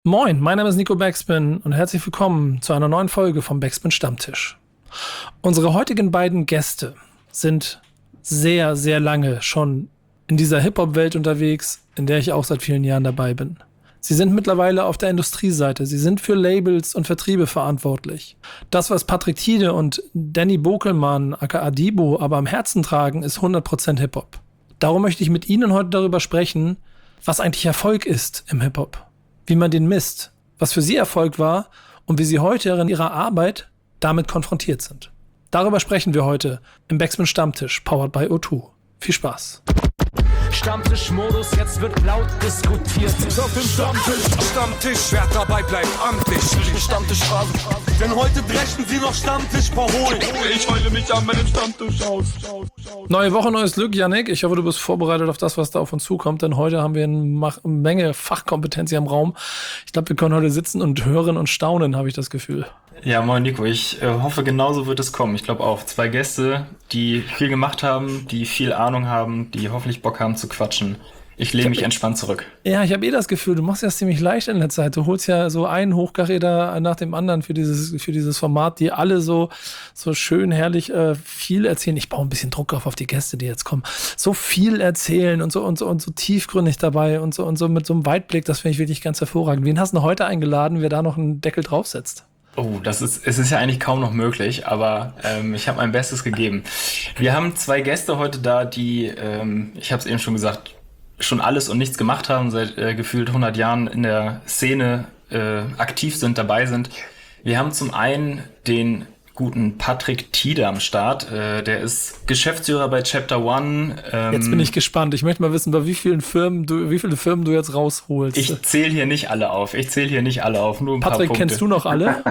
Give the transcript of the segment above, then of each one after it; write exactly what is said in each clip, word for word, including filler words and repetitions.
Moin, mein Name ist Nico Backspin und herzlich willkommen zu einer neuen Folge vom Backspin Stammtisch. Unsere heutigen beiden Gäste sind sehr, sehr lange schon in dieser Hip-Hop-Welt unterwegs, in der ich auch seit vielen Jahren dabei bin. Sie sind mittlerweile auf der Industrieseite. Sie sind für Labels und Vertriebe verantwortlich. Das, was Patrick Tiede und Danny Bokelmann, aka Debo, aber am Herzen tragen, ist hundert Prozent Hip-Hop. Darum möchte ich mit Ihnen heute darüber sprechen, was eigentlich Erfolg ist im Hip-Hop. Wie man den misst, was für sie Erfolg war und wie sie heute in ihrer Arbeit damit konfrontiert sind. Darüber sprechen wir heute im Backspin Stammtisch, powered by O zwei. Viel Spaß. Stammtischmodus, jetzt wird laut diskutiert. Auf dem Stammtisch, Stammtisch, wer dabei bleibt, amtlich. Stammtisch Phasen. Denn heute brechen sie noch Stammtisch verholen. Ich heule mich an meinem Stammtisch aus. Neue Woche, neues Glück, Yannick. Ich hoffe, du bist vorbereitet auf das, was da auf uns zukommt, denn heute haben wir eine Menge Fachkompetenz hier im Raum. Ich glaube, wir können heute sitzen und hören und staunen, habe ich das Gefühl. Ja, moin Nico, ich äh, hoffe, genauso wird es kommen. Ich glaube auch. Zwei Gäste, die viel gemacht haben, die viel Ahnung haben, die hoffentlich Bock haben zu quatschen. Ich lehne mich entspannt zurück. Ja, ich habe eh das Gefühl, du machst ja ziemlich leicht in der Zeit. Du holst ja so einen Hochkaräter nach dem anderen für dieses, für dieses Format, die alle so, so schön herrlich äh, viel erzählen. Ich baue ein bisschen Druck auf, auf die Gäste, die jetzt kommen. So viel erzählen und so und so und so tiefgründig dabei und so und so mit so einem Weitblick, das finde ich wirklich ganz hervorragend. Wen hast du heute eingeladen, wer da noch einen Deckel draufsetzt? Oh, das ist, es ist ja eigentlich kaum noch möglich, aber ähm, ich habe mein Bestes gegeben. Wir haben zwei Gäste heute da, die, ähm, ich habe es eben schon gesagt, schon alles und nichts gemacht haben, seit äh, gefühlt hundert Jahren in der Szene äh, aktiv sind, dabei sind. Wir haben zum einen den guten Patrick Tiede am Start. Äh, der ist Geschäftsführer bei Chapter One. Ähm, jetzt bin ich gespannt. Ich möchte mal wissen, bei wie vielen Firmen du, wie viele Firmen du jetzt rausholst. Ich zähle hier nicht alle auf. Ich zähle hier nicht alle auf. Nur ein Patrick, paar Punkte. kennst du noch alle?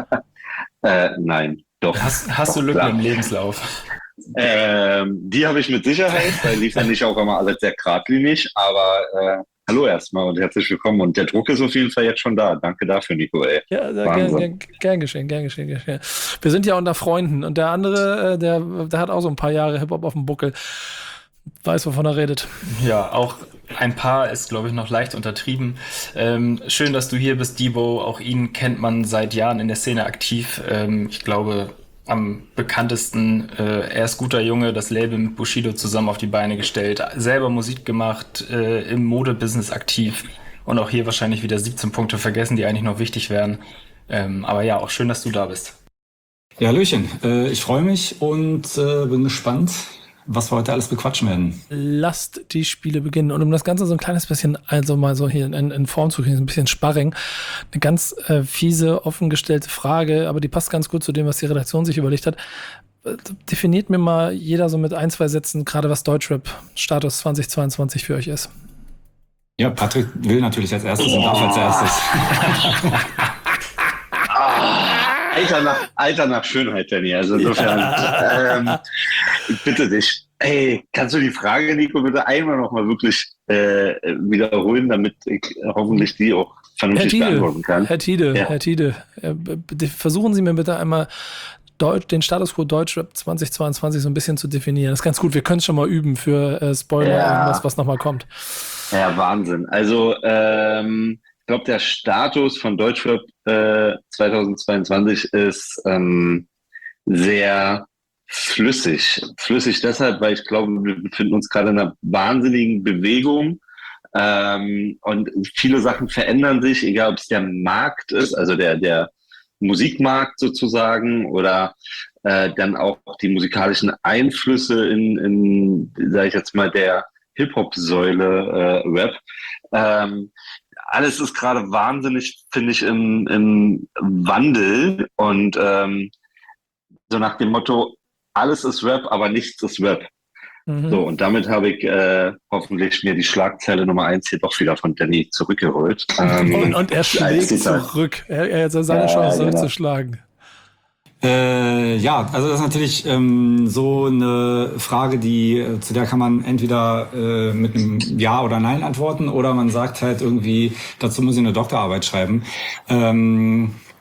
äh, nein, doch. Hast, hast du Lücken Klar. im Lebenslauf? Ähm, die habe ich mit Sicherheit, weil die fand ich auch immer alles sehr geradlinig. Aber äh, hallo erstmal und herzlich willkommen. Und der Druck ist auf jeden Fall jetzt schon da. Danke dafür, Nico. Ey. Ja, gern, gern, gern geschehen, gern geschehen, gern geschehen. Wir sind ja unter Freunden und der andere, der, der hat auch so ein paar Jahre Hip-Hop auf dem Buckel. Weiß, wovon er redet. Ja, auch ein paar ist, glaube ich, noch leicht untertrieben. Ähm, schön, dass du hier bist, Debo. Auch ihn kennt man seit Jahren in der Szene aktiv. Ähm, ich glaube, am bekanntesten, äh, er ist guter Junge, das Label mit Bushido zusammen auf die Beine gestellt, selber Musik gemacht, äh, im Modebusiness aktiv und auch hier wahrscheinlich wieder siebzehn Punkte vergessen, die eigentlich noch wichtig wären. Ähm, aber ja, auch schön, dass du da bist. Ja, Hallöchen. Äh, ich freue mich und äh, bin gespannt, was wir heute alles bequatschen werden. Lasst die Spiele beginnen. Und um das Ganze so ein kleines bisschen, also mal so hier in, in Form zu kriegen, ein bisschen Sparring, eine ganz äh, fiese, offen gestellte Frage, aber die passt ganz gut zu dem, was die Redaktion sich überlegt hat. Definiert mir mal jeder so mit ein, zwei Sätzen, gerade was Deutschrap-Status zweitausendzweiundzwanzig für euch ist. Ja, Patrick will natürlich als erstes und darf als erstes. Alter nach, Alter nach Schönheit, Danny. Also insofern, ja. ähm, ich bitte dich. Hey, kannst du die Frage, Nico, bitte einmal nochmal wirklich äh, wiederholen, damit ich hoffentlich die auch vernünftig Herr Tiede, beantworten kann? Herr Tiede, ja. Herr Tiede, äh, bitte versuchen Sie mir bitte einmal Deutsch, den Status quo Deutschrap zweitausendzweiundzwanzig so ein bisschen zu definieren. Das ist ganz gut, wir können es schon mal üben für äh, Spoiler, ja. irgendwas, was nochmal kommt. Ja, Wahnsinn. Also, ähm, ich glaube, der Status von Deutschrap äh, zweitausendzweiundzwanzig ist ähm, sehr flüssig. Flüssig deshalb, weil ich glaube, wir befinden uns gerade in einer wahnsinnigen Bewegung ähm, und viele Sachen verändern sich, egal ob es der Markt ist, also der, der Musikmarkt sozusagen oder äh, dann auch die musikalischen Einflüsse in, in sage ich jetzt mal, der Hip-Hop-Säule äh, Rap. Ähm, alles ist gerade wahnsinnig, finde ich, im, im Wandel und ähm, so nach dem Motto, alles ist Rap, aber nichts ist Rap. Mhm. So, und damit habe ich äh, hoffentlich mir die Schlagzeile Nummer eins hier doch wieder von Danny zurückgeholt. Ähm, und, und er schlägt zurück. Er, er hat seine ja, Chance genau. zurückzuschlagen. Äh, ja, also das ist natürlich ähm, so eine Frage, die äh, zu der kann man entweder äh, mit einem Ja oder Nein antworten oder man sagt halt irgendwie, dazu muss ich eine Doktorarbeit schreiben. Ähm,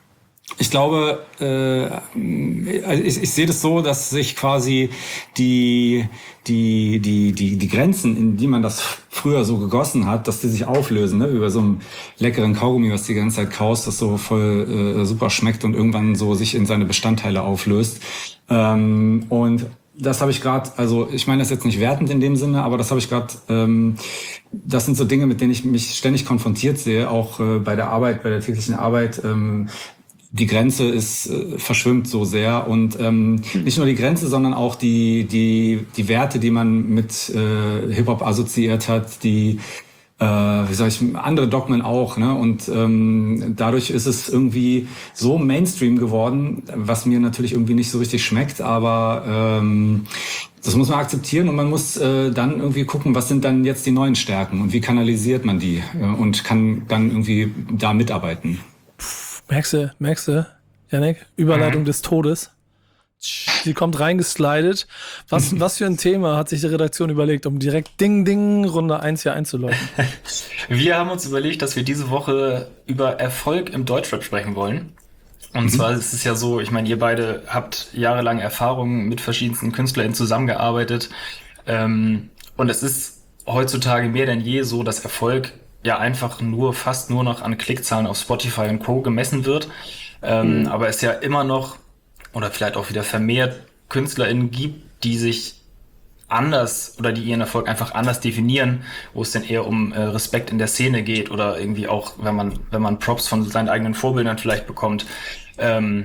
Ich glaube, äh, ich, ich sehe das so, dass sich quasi die, die, die, die, die Grenzen, in die man das früher so gegossen hat, dass die sich auflösen, ne? Über so einen leckeren Kaugummi, was die ganze Zeit kaust, das so voll äh, super schmeckt und irgendwann so sich in seine Bestandteile auflöst. Ähm, und das habe ich gerade, also ich meine das jetzt nicht wertend in dem Sinne, aber das habe ich gerade, ähm, das sind so Dinge, mit denen ich mich ständig konfrontiert sehe, auch äh, bei der Arbeit, bei der täglichen Arbeit. Ähm, die Grenze ist äh, verschwimmt so sehr und ähm, nicht nur die Grenze, sondern auch die die die Werte, die man mit äh, Hip-Hop assoziiert hat, die äh, wie soll ich, andere Dogmen auch, ne? Und ähm, dadurch ist es irgendwie so Mainstream geworden, was mir natürlich irgendwie nicht so richtig schmeckt, aber ähm, das muss man akzeptieren und man muss äh, dann irgendwie gucken, was sind dann jetzt die neuen Stärken und wie kanalisiert man die äh, und kann dann irgendwie da mitarbeiten. Merkst du, merkst du, Yannick? Überleitung mhm. des Todes. Sie kommt reingeslidet. Was, was für ein Thema hat sich die Redaktion überlegt, um direkt Ding, Ding, Runde eins hier einzuläuten? Wir haben uns überlegt, dass wir diese Woche über Erfolg im Deutschrap sprechen wollen. Und mhm. zwar ist es ja so, ich meine, ihr beide habt jahrelang Erfahrungen mit verschiedensten KünstlerInnen zusammengearbeitet. Ähm, und es ist heutzutage mehr denn je so, dass Erfolg ja einfach nur, fast nur noch an Klickzahlen auf Spotify und Co. gemessen wird. Ähm, mhm. Aber es ja immer noch, oder vielleicht auch wieder vermehrt KünstlerInnen gibt, die sich anders oder die ihren Erfolg einfach anders definieren, wo es dann eher um äh, Respekt in der Szene geht oder irgendwie auch, wenn man, wenn man Props von seinen eigenen Vorbildern vielleicht bekommt. Ähm,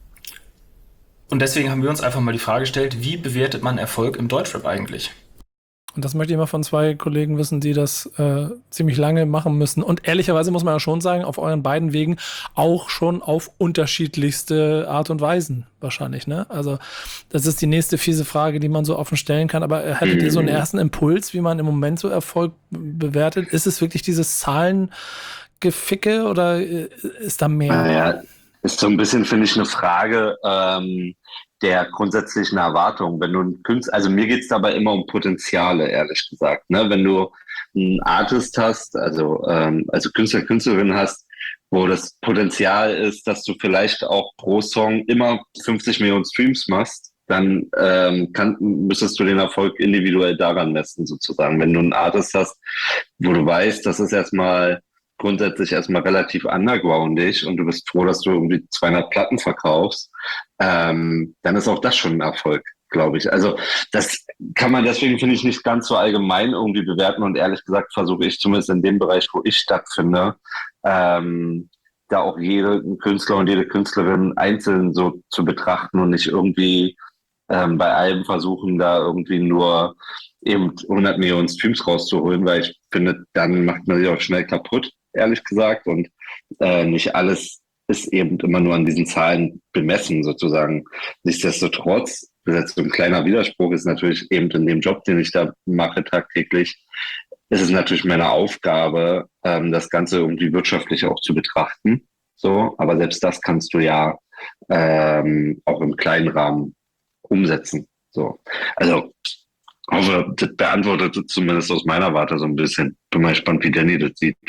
und deswegen haben wir uns einfach mal die Frage gestellt, wie bewertet man Erfolg im Deutschrap eigentlich? Und das möchte ich mal von zwei Kollegen wissen, die das äh, ziemlich lange machen müssen. Und ehrlicherweise muss man ja schon sagen, auf euren beiden Wegen auch schon auf unterschiedlichste Art und Weisen wahrscheinlich, ne? Also das ist die nächste fiese Frage, die man so offen stellen kann. Aber äh, hättet ihr so einen ersten Impuls, wie man im Moment so Erfolg bewertet? Ist es wirklich dieses Zahlengeficke oder äh, ist da mehr? Naja, ist so ein bisschen, finde ich, eine Frage ähm, der grundsätzlichen Erwartung. Wenn du ein Künstler, also mir geht's dabei immer um Potenziale, ehrlich gesagt. Ne? Wenn du einen Artist hast, also ähm, also Künstler, Künstlerin hast, wo das Potenzial ist, dass du vielleicht auch pro Song immer fünfzig Millionen Streams machst, dann ähm, kann, müsstest du den Erfolg individuell daran messen, sozusagen. Wenn du einen Artist hast, wo du weißt, das ist erstmal grundsätzlich erstmal relativ undergroundig und du bist froh, dass du irgendwie zweihundert Platten verkaufst, ähm, dann ist auch das schon ein Erfolg, glaube ich. Also das kann man deswegen, finde ich, nicht ganz so allgemein irgendwie bewerten und ehrlich gesagt versuche ich zumindest in dem Bereich, wo ich stattfinde, ähm, da auch jeden Künstler und jede Künstlerin einzeln so zu betrachten und nicht irgendwie ähm, bei allem versuchen, da irgendwie nur eben hundert Millionen Streams rauszuholen, weil ich finde, dann macht man sich auch schnell kaputt, ehrlich gesagt. Und äh, nicht alles ist eben immer nur an diesen Zahlen bemessen, sozusagen. Nichtsdestotrotz, das ist jetzt so ein kleiner Widerspruch, ist natürlich eben in dem Job, den ich da mache tagtäglich, ist es natürlich meine Aufgabe, ähm, das Ganze irgendwie wirtschaftlich auch zu betrachten. So, aber selbst das kannst du ja ähm, auch im kleinen Rahmen umsetzen. So, also ich hoffe, das beantwortet zumindest aus meiner Warte so ein bisschen. Bin mal gespannt, wie Danny das sieht.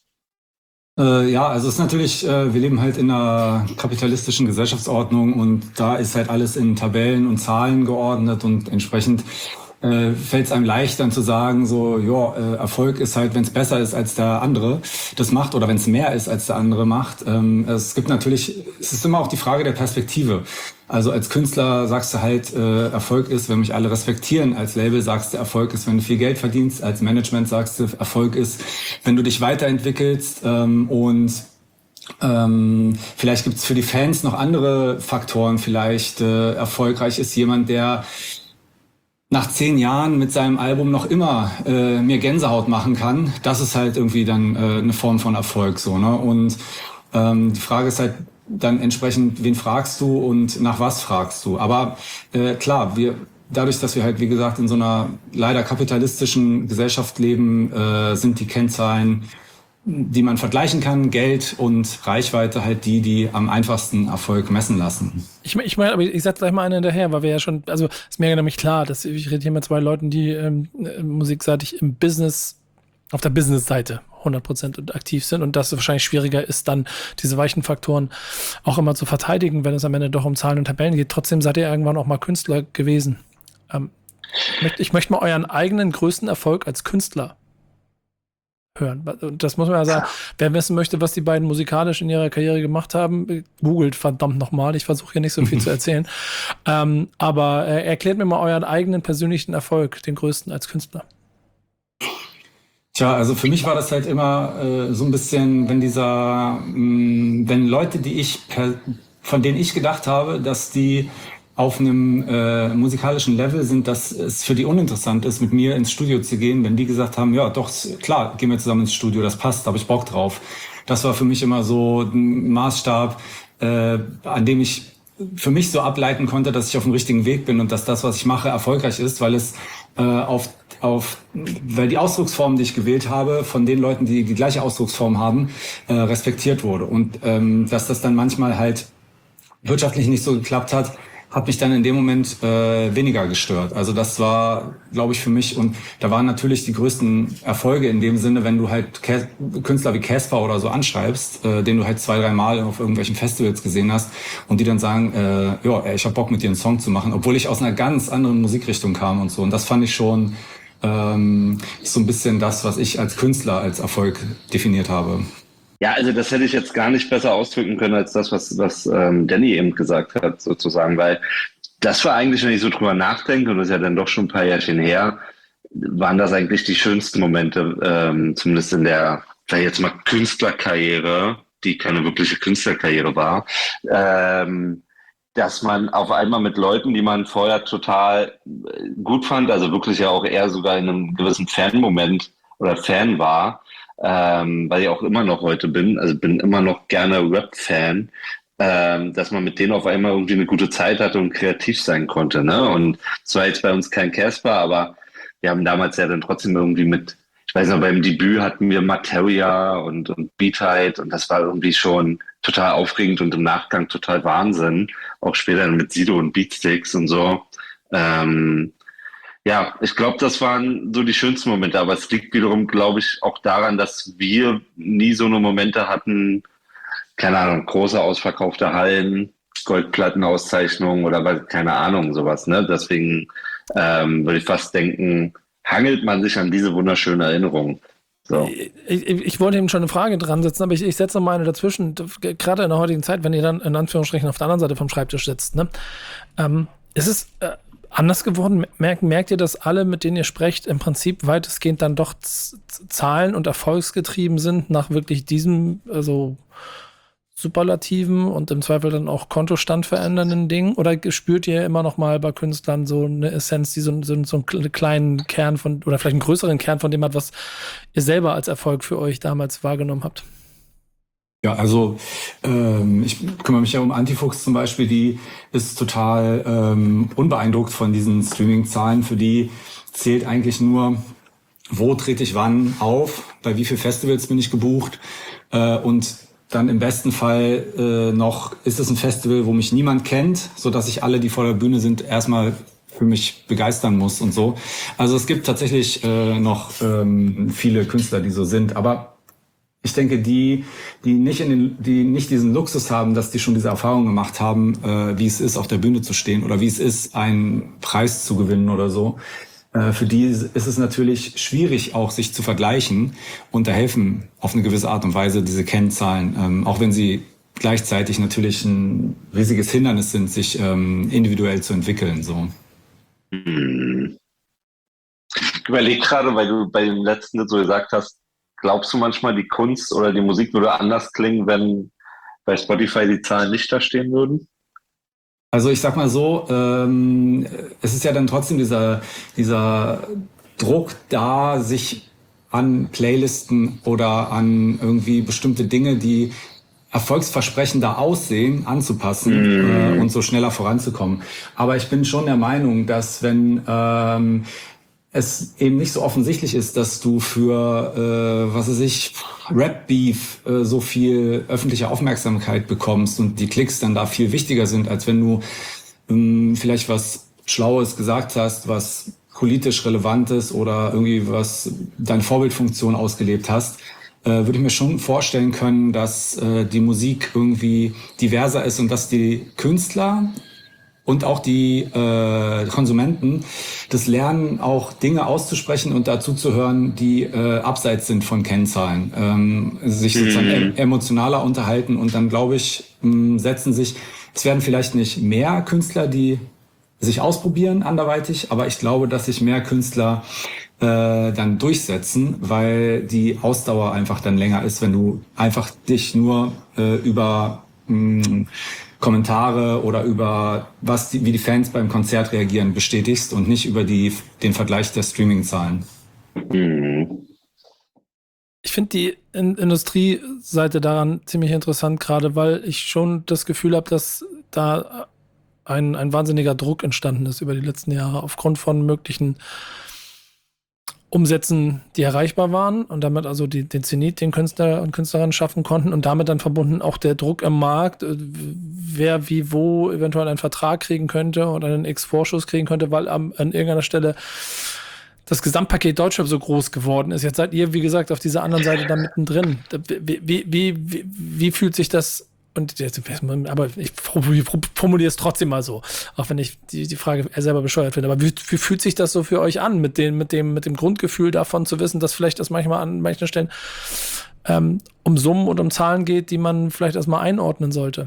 Äh, ja, also es ist natürlich, äh, wir leben halt in einer kapitalistischen Gesellschaftsordnung und da ist halt alles in Tabellen und Zahlen geordnet und entsprechend äh, fällt es einem leicht dann zu sagen, so, ja, äh, Erfolg ist halt, wenn es besser ist als der andere das macht oder wenn es mehr ist als der andere macht. Ähm, es gibt natürlich, es ist immer auch die Frage der Perspektive. Also als Künstler sagst du halt, äh, Erfolg ist, wenn mich alle respektieren. Als Label sagst du, Erfolg ist, wenn du viel Geld verdienst. Als Management sagst du, Erfolg ist, wenn du dich weiterentwickelst. Ähm, und ähm, vielleicht gibt's für die Fans noch andere Faktoren. Vielleicht äh, erfolgreich ist jemand, der nach zehn Jahren mit seinem Album noch immer äh, mir Gänsehaut machen kann. Das ist halt irgendwie dann äh, eine Form von Erfolg, so, ne? Und ähm, die Frage ist halt dann entsprechend, wen fragst du und nach was fragst du? Aber äh, klar, wir dadurch, dass wir halt, wie gesagt, in so einer leider kapitalistischen Gesellschaft leben, äh, sind die Kennzahlen, die man vergleichen kann, Geld und Reichweite halt die, die am einfachsten Erfolg messen lassen. Ich meine, ich, mein, aber ich sag gleich mal einen hinterher, weil wir ja schon, also ist mir ja nämlich klar, dass ich rede hier mit zwei Leuten, die ähm, musikseitig im Business, auf der Business-Seite hundert Prozent aktiv sind und dass es wahrscheinlich schwieriger ist, dann diese weichen Faktoren auch immer zu verteidigen, wenn es am Ende doch um Zahlen und Tabellen geht. Trotzdem seid ihr irgendwann auch mal Künstler gewesen. Ähm, ich, möchte, ich möchte mal euren eigenen größten Erfolg als Künstler hören. Und das muss man ja sagen. Wer wissen möchte, was die beiden musikalisch in ihrer Karriere gemacht haben, googelt verdammt nochmal. Ich versuche hier nicht so viel zu erzählen. Ähm, aber äh, erklärt mir mal euren eigenen persönlichen Erfolg, den größten als Künstler. Tja, also für mich war das halt immer äh, so ein bisschen, wenn dieser, mh, wenn Leute, die ich, per, von denen ich gedacht habe, dass die auf einem äh, musikalischen Level sind, dass es für die uninteressant ist, mit mir ins Studio zu gehen, wenn die gesagt haben, ja doch, klar, gehen wir zusammen ins Studio, das passt, da habe ich Bock drauf. Das war für mich immer so ein Maßstab, äh, an dem ich für mich so ableiten konnte, dass ich auf dem richtigen Weg bin und dass das, was ich mache, erfolgreich ist, weil es äh, auf, auf, weil die Ausdrucksform, die ich gewählt habe, von den Leuten, die die gleiche Ausdrucksform haben, äh, respektiert wurde. Und ähm, dass das dann manchmal halt wirtschaftlich nicht so geklappt hat, hat mich dann in dem Moment äh, weniger gestört. Also das war, glaube ich, für mich, und da waren natürlich die größten Erfolge in dem Sinne, wenn du halt Cas- Künstler wie Casper oder so anschreibst, äh, den du halt zwei, drei Mal auf irgendwelchen Festivals gesehen hast und die dann sagen, äh, ja, ey, ich hab Bock mit dir einen Song zu machen, obwohl ich aus einer ganz anderen Musikrichtung kam und so. Und das fand ich schon ähm, so ein bisschen das, was ich als Künstler als Erfolg definiert habe. Ja, also das hätte ich jetzt gar nicht besser ausdrücken können als das, was, was ähm, Danny eben gesagt hat, sozusagen, weil das war eigentlich, wenn ich so drüber nachdenke, und das ist ja dann doch schon ein paar Jährchen her, waren das eigentlich die schönsten Momente, ähm, zumindest in der, sag ich jetzt mal, Künstlerkarriere, die keine wirkliche Künstlerkarriere war, ähm, dass man auf einmal mit Leuten, die man vorher total gut fand, also wirklich ja auch eher sogar in einem gewissen Fan-Moment oder Fan war, ähm, weil ich auch immer noch heute bin, also bin immer noch gerne Rap-Fan, ähm, dass man mit denen auf einmal irgendwie eine gute Zeit hatte und kreativ sein konnte, ne? Und es war jetzt bei uns kein Casper, aber wir haben damals ja dann trotzdem irgendwie mit, ich weiß noch, beim Debüt hatten wir Materia und, und Beatheit und das war irgendwie schon total aufregend und im Nachgang total Wahnsinn. Auch später mit Sido und Beatsticks und so. Ähm, Ja, ich glaube, das waren so die schönsten Momente, aber es liegt wiederum, glaube ich, auch daran, dass wir nie so eine Momente hatten, keine Ahnung, große ausverkaufte Hallen, Goldplattenauszeichnungen oder was, keine Ahnung, sowas, ne? Deswegen ähm, würde ich fast denken, hangelt man sich an diese wunderschöne Erinnerung. So. Ich, ich wollte eben schon eine Frage dran setzen, aber ich, ich setze noch mal eine dazwischen, gerade in der heutigen Zeit, wenn ihr dann in Anführungsstrichen auf der anderen Seite vom Schreibtisch sitzt, ne? Ähm, ist es äh, anders geworden? Merkt, merkt ihr, dass alle, mit denen ihr sprecht, im Prinzip weitestgehend dann doch z- Zahlen- und erfolgsgetrieben sind nach wirklich diesem, also superlativen und im Zweifel dann auch Kontostand verändernden Dingen? Oder spürt ihr immer noch mal bei Künstlern so eine Essenz, die so, so, so einen kleinen Kern von, oder vielleicht einen größeren Kern von dem hat, was ihr selber als Erfolg für euch damals wahrgenommen habt? Ja, also ähm, ich kümmere mich ja um Antifuchs zum Beispiel, die ist total ähm, unbeeindruckt von diesen Streaming-Zahlen. Für die zählt eigentlich nur, wo trete ich wann auf, bei wie vielen Festivals bin ich gebucht äh, und dann im besten Fall äh, noch, ist es ein Festival, wo mich niemand kennt, so dass ich alle, die vor der Bühne sind, erstmal für mich begeistern muss und so. Also es gibt tatsächlich äh, noch ähm, viele Künstler, die so sind, aber ich denke, die, die nicht in den, die nicht diesen Luxus haben, dass die schon diese Erfahrung gemacht haben, äh, wie es ist, auf der Bühne zu stehen oder wie es ist, einen Preis zu gewinnen oder so. Äh, für die ist es natürlich schwierig, auch sich zu vergleichen, und da helfen auf eine gewisse Art und Weise diese Kennzahlen, ähm, auch wenn sie gleichzeitig natürlich ein riesiges Hindernis sind, sich ähm, individuell zu entwickeln. So. Hm. Ich überlege gerade, weil du bei dem letzten so gesagt hast, glaubst du manchmal, die Kunst oder die Musik würde anders klingen, wenn bei Spotify die Zahlen nicht da stehen würden? Also ich sag mal so, ähm, es ist ja dann trotzdem dieser, dieser Druck da, sich an Playlisten oder an irgendwie bestimmte Dinge, die erfolgsversprechender aussehen, anzupassen mm. äh, und so schneller voranzukommen. Aber ich bin schon der Meinung, dass wenn ähm, es eben nicht so offensichtlich ist, dass du für, äh, was weiß ich, Rap-Beef äh, so viel öffentliche Aufmerksamkeit bekommst und die Klicks dann da viel wichtiger sind, als wenn du ähm, vielleicht was Schlaues gesagt hast, was politisch relevant ist oder irgendwie was deine Vorbildfunktion ausgelebt hast, äh, würde ich mir schon vorstellen können, dass äh, die Musik irgendwie diverser ist und dass die Künstler und auch die äh, Konsumenten das lernen, auch Dinge auszusprechen und dazu zu hören, die äh, abseits sind von Kennzahlen, ähm, sich sozusagen em- emotionaler unterhalten und dann, glaube ich, mh, setzen sich, es werden vielleicht nicht mehr Künstler, die sich ausprobieren anderweitig, aber ich glaube, dass sich mehr Künstler äh, dann durchsetzen, weil die Ausdauer einfach dann länger ist, wenn du einfach dich nur äh, über mh, Kommentare oder über was die, wie die Fans beim Konzert reagieren bestätigst und nicht über die, den Vergleich der Streaming-Zahlen. Mhm. Ich finde die In- Industrieseite daran ziemlich interessant, gerade weil ich schon das Gefühl habe, dass da ein, ein wahnsinniger Druck entstanden ist über die letzten Jahre aufgrund von möglichen Umsätzen, die erreichbar waren und damit also die, den Zenit, den Künstler und Künstlerinnen schaffen konnten und damit dann verbunden auch der Druck im Markt, äh, wer wie wo eventuell einen Vertrag kriegen könnte oder einen X-Vorschuss kriegen könnte, weil am, an irgendeiner Stelle das Gesamtpaket Deutschrap so groß geworden ist. Jetzt seid ihr, wie gesagt, auf dieser anderen Seite da mittendrin. Wie, wie, wie, wie, wie fühlt sich das, und jetzt, aber ich formuliere es trotzdem mal so, auch wenn ich die, die Frage selber bescheuert finde, aber wie, wie fühlt sich das so für euch an, mit dem, mit dem, mit dem Grundgefühl davon zu wissen, dass vielleicht das manchmal an manchen Stellen ähm, um Summen und um Zahlen geht, die man vielleicht erstmal einordnen sollte?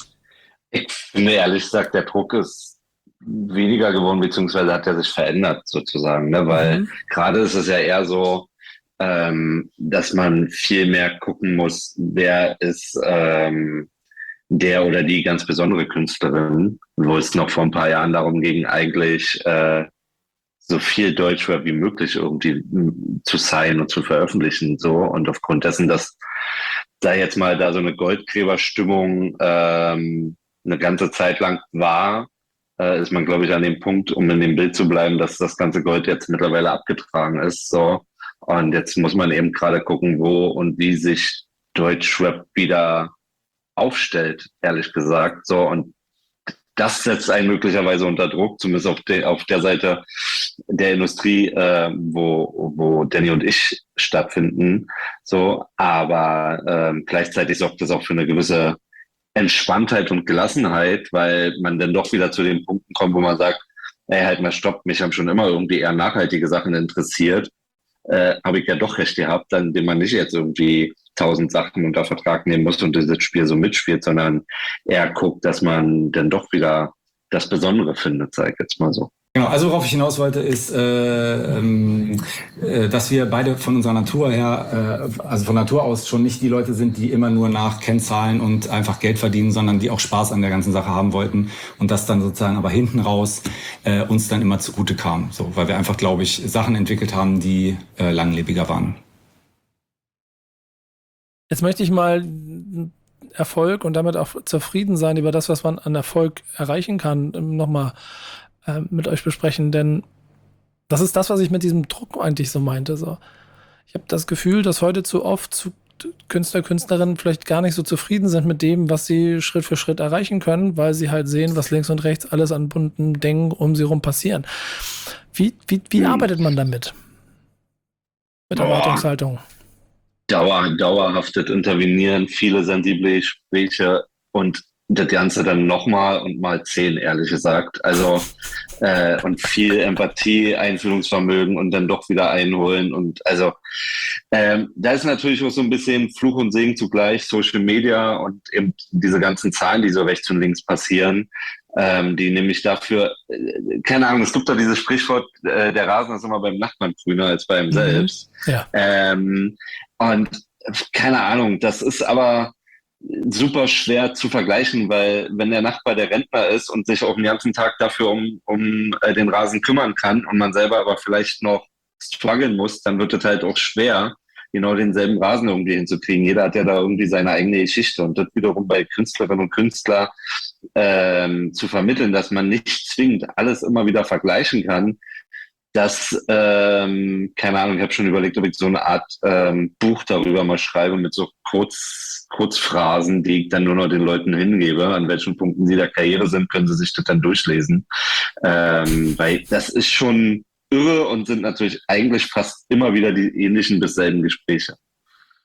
Ich finde ehrlich gesagt, der Druck ist weniger geworden, beziehungsweise hat er sich verändert sozusagen, ne? Weil Mhm. gerade ist es ja eher so, ähm, dass man viel mehr gucken muss, wer ist ähm, der oder die ganz besondere Künstlerin, wo es noch vor ein paar Jahren darum ging, eigentlich äh, so viel Deutschrap wie möglich irgendwie m, zu sein und zu veröffentlichen, so. Und aufgrund dessen, dass da jetzt mal da so eine Goldgräberstimmung ähm, eine ganze Zeit lang war, äh, ist man, glaube ich, an dem Punkt, um in dem Bild zu bleiben, dass das ganze Gold jetzt mittlerweile abgetragen ist, so. Und jetzt muss man eben gerade gucken, wo und wie sich Deutschrap wieder aufstellt, ehrlich gesagt. So, und das setzt einen möglicherweise unter Druck, zumindest auf, de, auf der Seite der Industrie, äh, wo, wo Danny und ich stattfinden. So, aber ähm, gleichzeitig sorgt das auch für eine gewisse Entspanntheit und Gelassenheit, weil man dann doch wieder zu den Punkten kommt, wo man sagt, ey, halt mal stopp, mich haben schon immer irgendwie eher nachhaltige Sachen interessiert. Äh, habe ich ja doch recht gehabt, dann, indem man nicht jetzt irgendwie tausend Sachen unter Vertrag nehmen muss und dieses Spiel so mitspielt, sondern eher guckt, dass man dann doch wieder das Besondere findet, sag ich jetzt mal so. Genau, also worauf ich hinaus wollte, ist, äh, ähm, äh, dass wir beide von unserer Natur her, äh, also von Natur aus schon nicht die Leute sind, die immer nur nach Kennzahlen und einfach Geld verdienen, sondern die auch Spaß an der ganzen Sache haben wollten und das dann sozusagen aber hinten raus äh, uns dann immer zugute kam, so, weil wir einfach, glaube ich, Sachen entwickelt haben, die äh, langlebiger waren. Jetzt möchte ich mal Erfolg und damit auch zufrieden sein über das, was man an Erfolg erreichen kann, nochmal äh, mit euch besprechen, denn das ist das, was ich mit diesem Druck eigentlich so meinte. So. Ich habe das Gefühl, dass heute zu oft zu Künstler, Künstlerinnen vielleicht gar nicht so zufrieden sind mit dem, was sie Schritt für Schritt erreichen können, weil sie halt sehen, was links und rechts alles an bunten Dingen um sie rum passieren. Wie, wie, wie hm. arbeitet man damit? Mit Erwartungshaltung? Dauer, dauerhaftes Intervenieren, viele sensible Gespräche und das Ganze dann nochmal und mal zehn, ehrlich gesagt. Also äh, und viel Empathie, Einfühlungsvermögen und dann doch wieder einholen. Und also ähm, da ist natürlich auch so ein bisschen Fluch und Segen zugleich, Social Media und eben diese ganzen Zahlen, die so rechts und links passieren, ähm, die nämlich dafür, äh, keine Ahnung, es gibt doch dieses Sprichwort, äh, der Rasen ist immer beim Nachbarn grüner als bei ihm mhm. selbst. Ja. Ähm, und keine Ahnung, das ist aber super schwer zu vergleichen, weil wenn der Nachbar der Rentner ist und sich auch den ganzen Tag dafür um, um äh, den Rasen kümmern kann und man selber aber vielleicht noch strugglen muss, dann wird es halt auch schwer, genau denselben Rasen irgendwie hinzukriegen. Jeder hat ja da irgendwie seine eigene Geschichte und das wiederum bei Künstlerinnen und Künstlern ähm, zu vermitteln, dass man nicht zwingend alles immer wieder vergleichen kann. Das, ähm, keine Ahnung, ich habe schon überlegt, ob ich so eine Art ähm, Buch darüber mal schreibe mit so Kurz, Kurzphrasen, die ich dann nur noch den Leuten hingebe. An welchen Punkten sie der Karriere sind, können sie sich das dann durchlesen. Ähm, weil das ist schon irre und sind natürlich eigentlich fast immer wieder die ähnlichen bis selben Gespräche.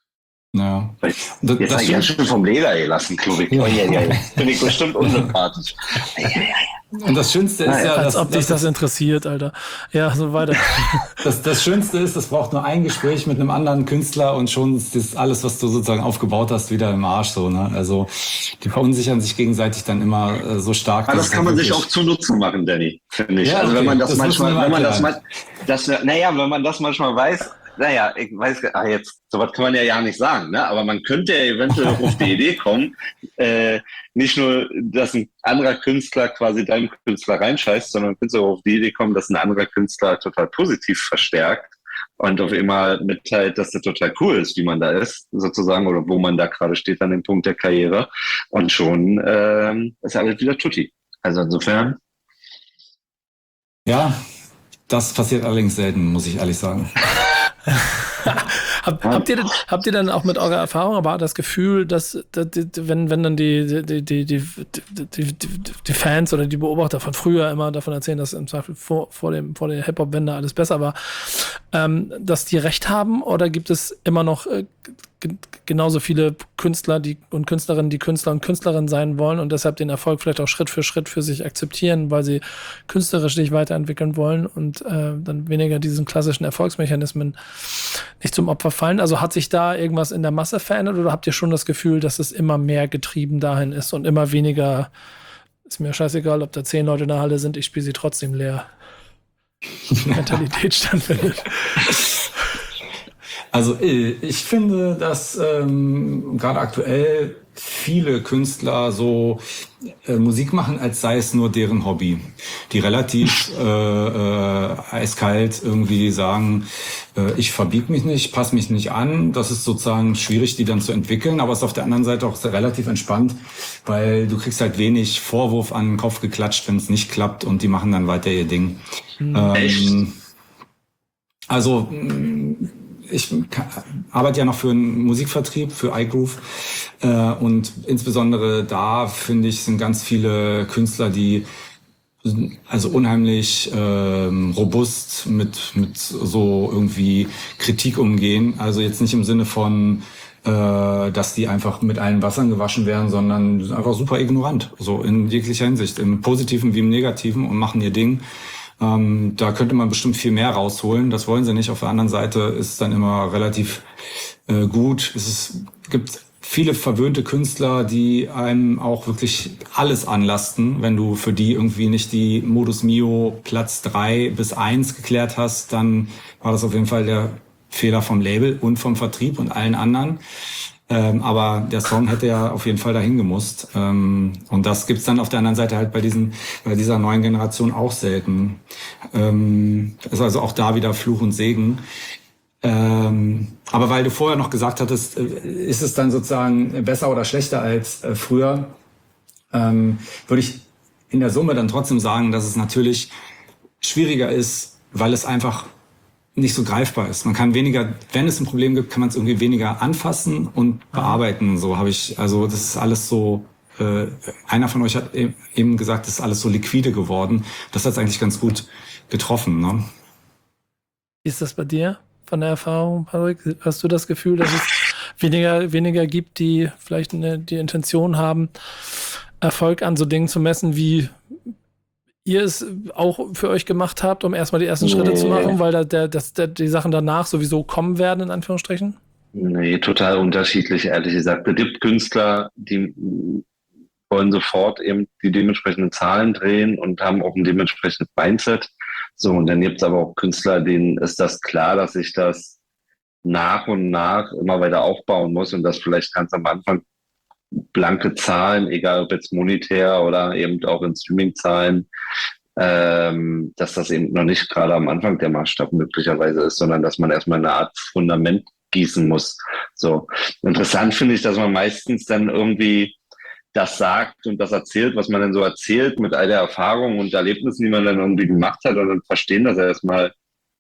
Ja. Jetzt, Das, jetzt das habe ich ganz stimmt. schön vom Leder gelassen, glaube ich. Ja. Oh, ja, ja, jetzt bin ich bestimmt unsympathisch. Und das Schönste ist ja, Als dass, ob dich dass das interessiert, Alter. Ja, so weiter. das, das Schönste ist, das braucht nur ein Gespräch mit einem anderen Künstler und schon ist das alles, was du sozusagen aufgebaut hast, wieder im Arsch. So, ne? Also die verunsichern sich gegenseitig dann immer äh, so stark. Aber das kann man sich wirklich- auch zu Nutzen machen, Danny, finde ich. Ja, also okay. wenn man das, Das müssen manchmal, wir mal wenn man das erklären. mal, das, naja, wenn man das manchmal weiß, naja, ich weiß, ach jetzt, sowas kann man ja ja nicht sagen, ne? Aber man könnte ja eventuell auch auf die Idee kommen, äh, nicht nur, dass ein anderer Künstler quasi deinem Künstler reinscheißt, sondern man könnte auch auf die Idee kommen, dass ein anderer Künstler total positiv verstärkt und auf einmal mitteilt, dass das total cool ist, wie man da ist, sozusagen, oder wo man da gerade steht an dem Punkt der Karriere. Und schon ähm, ist alles wieder tutti. Also insofern. Ja, das passiert allerdings selten, muss ich ehrlich sagen. Hab, habt, ihr denn, habt ihr dann auch mit eurer Erfahrung aber das Gefühl, dass, dass wenn, wenn dann die, die, die, die, die, die, die Fans oder die Beobachter von früher immer davon erzählen, dass im Zweifel vor, vor, dem, vor der Hip-Hop-Wende alles besser war, ähm, dass die recht haben, oder gibt es immer noch äh, g- genauso viele Künstler die, und Künstlerinnen, die Künstler und Künstlerinnen sein wollen und deshalb den Erfolg vielleicht auch Schritt für Schritt für sich akzeptieren, weil sie künstlerisch sich weiterentwickeln wollen und äh, dann weniger diesen klassischen Erfolgsmechanismen nicht zum Opfer fallen? Also hat sich da irgendwas in der Masse verändert oder habt ihr schon das Gefühl, dass es immer mehr getrieben dahin ist und immer weniger, ist mir scheißegal, ob da zehn Leute in der Halle sind, ich spiele sie trotzdem leer? Mentalität stattfindet. Also äh, ich finde, dass ähm, gerade aktuell viele Künstler so äh, Musik machen, als sei es nur deren Hobby. Die relativ äh, äh, eiskalt irgendwie sagen, äh, ich verbieg mich nicht, passe mich nicht an. Das ist sozusagen schwierig, die dann zu entwickeln, aber es ist auf der anderen Seite auch sehr relativ entspannt, weil du kriegst halt wenig Vorwurf an den Kopf geklatscht, wenn es nicht klappt, und die machen dann weiter ihr Ding. Ähm, also mh, ich ka- arbeite ja noch für einen Musikvertrieb, für iGroove. Äh, und insbesondere da, finde ich, sind ganz viele Künstler, die also unheimlich ähm, robust mit, mit so irgendwie Kritik umgehen. Also jetzt nicht im Sinne von, äh, dass die einfach mit allen Wassern gewaschen werden, sondern die sind einfach super ignorant. So in jeglicher Hinsicht, im Positiven wie im Negativen, und machen ihr Ding. Ähm, da könnte man bestimmt viel mehr rausholen. Das wollen sie nicht. Auf der anderen Seite ist es dann immer relativ äh, gut. Es ist, gibt viele verwöhnte Künstler, die einem auch wirklich alles anlasten. Wenn du für die irgendwie nicht die Modus Mio Platz drei bis eins geklärt hast, dann war das auf jeden Fall der Fehler vom Label und vom Vertrieb und allen anderen. Ähm, aber der Song hätte ja auf jeden Fall dahin gemusst. Ähm, und das gibt's dann auf der anderen Seite halt bei diesen, bei dieser neuen Generation auch selten. Ähm, ist also auch da wieder Fluch und Segen. Ähm, aber weil du vorher noch gesagt hattest, äh, ist es dann sozusagen besser oder schlechter als äh, früher, ähm, würde ich in der Summe dann trotzdem sagen, dass es natürlich schwieriger ist, weil es einfach nicht so greifbar ist. Man kann weniger, wenn es ein Problem gibt, kann man es irgendwie weniger anfassen und bearbeiten. So habe ich, also das ist alles so, äh, einer von euch hat e- eben gesagt, das ist alles so liquide geworden. Das hat es eigentlich ganz gut getroffen, ne? Wie ist das bei dir von der Erfahrung, Patrick? Hast du das Gefühl, dass es weniger, weniger gibt, die vielleicht eine, die Intention haben, Erfolg an so Dingen zu messen, wie ihr es auch für euch gemacht habt, um erstmal die ersten Schritte zu machen, weil da der, das, der, die Sachen danach sowieso kommen werden, in Anführungsstrichen? Nee, total unterschiedlich, ehrlich gesagt. Es gibt Künstler, die wollen sofort eben die dementsprechenden Zahlen drehen und haben auch ein dementsprechendes Mindset. So, und dann gibt es aber auch Künstler, denen ist das klar, dass ich das nach und nach immer weiter aufbauen muss und das vielleicht ganz am Anfang blanke Zahlen, egal ob jetzt monetär oder eben auch in Streaming-Zahlen, ähm, dass das eben noch nicht gerade am Anfang der Maßstab möglicherweise ist, sondern dass man erstmal eine Art Fundament gießen muss. So, interessant finde ich, dass man meistens dann irgendwie das sagt und das erzählt, was man dann so erzählt, mit all der Erfahrung und Erlebnissen, die man dann irgendwie gemacht hat, und dann verstehen das erstmal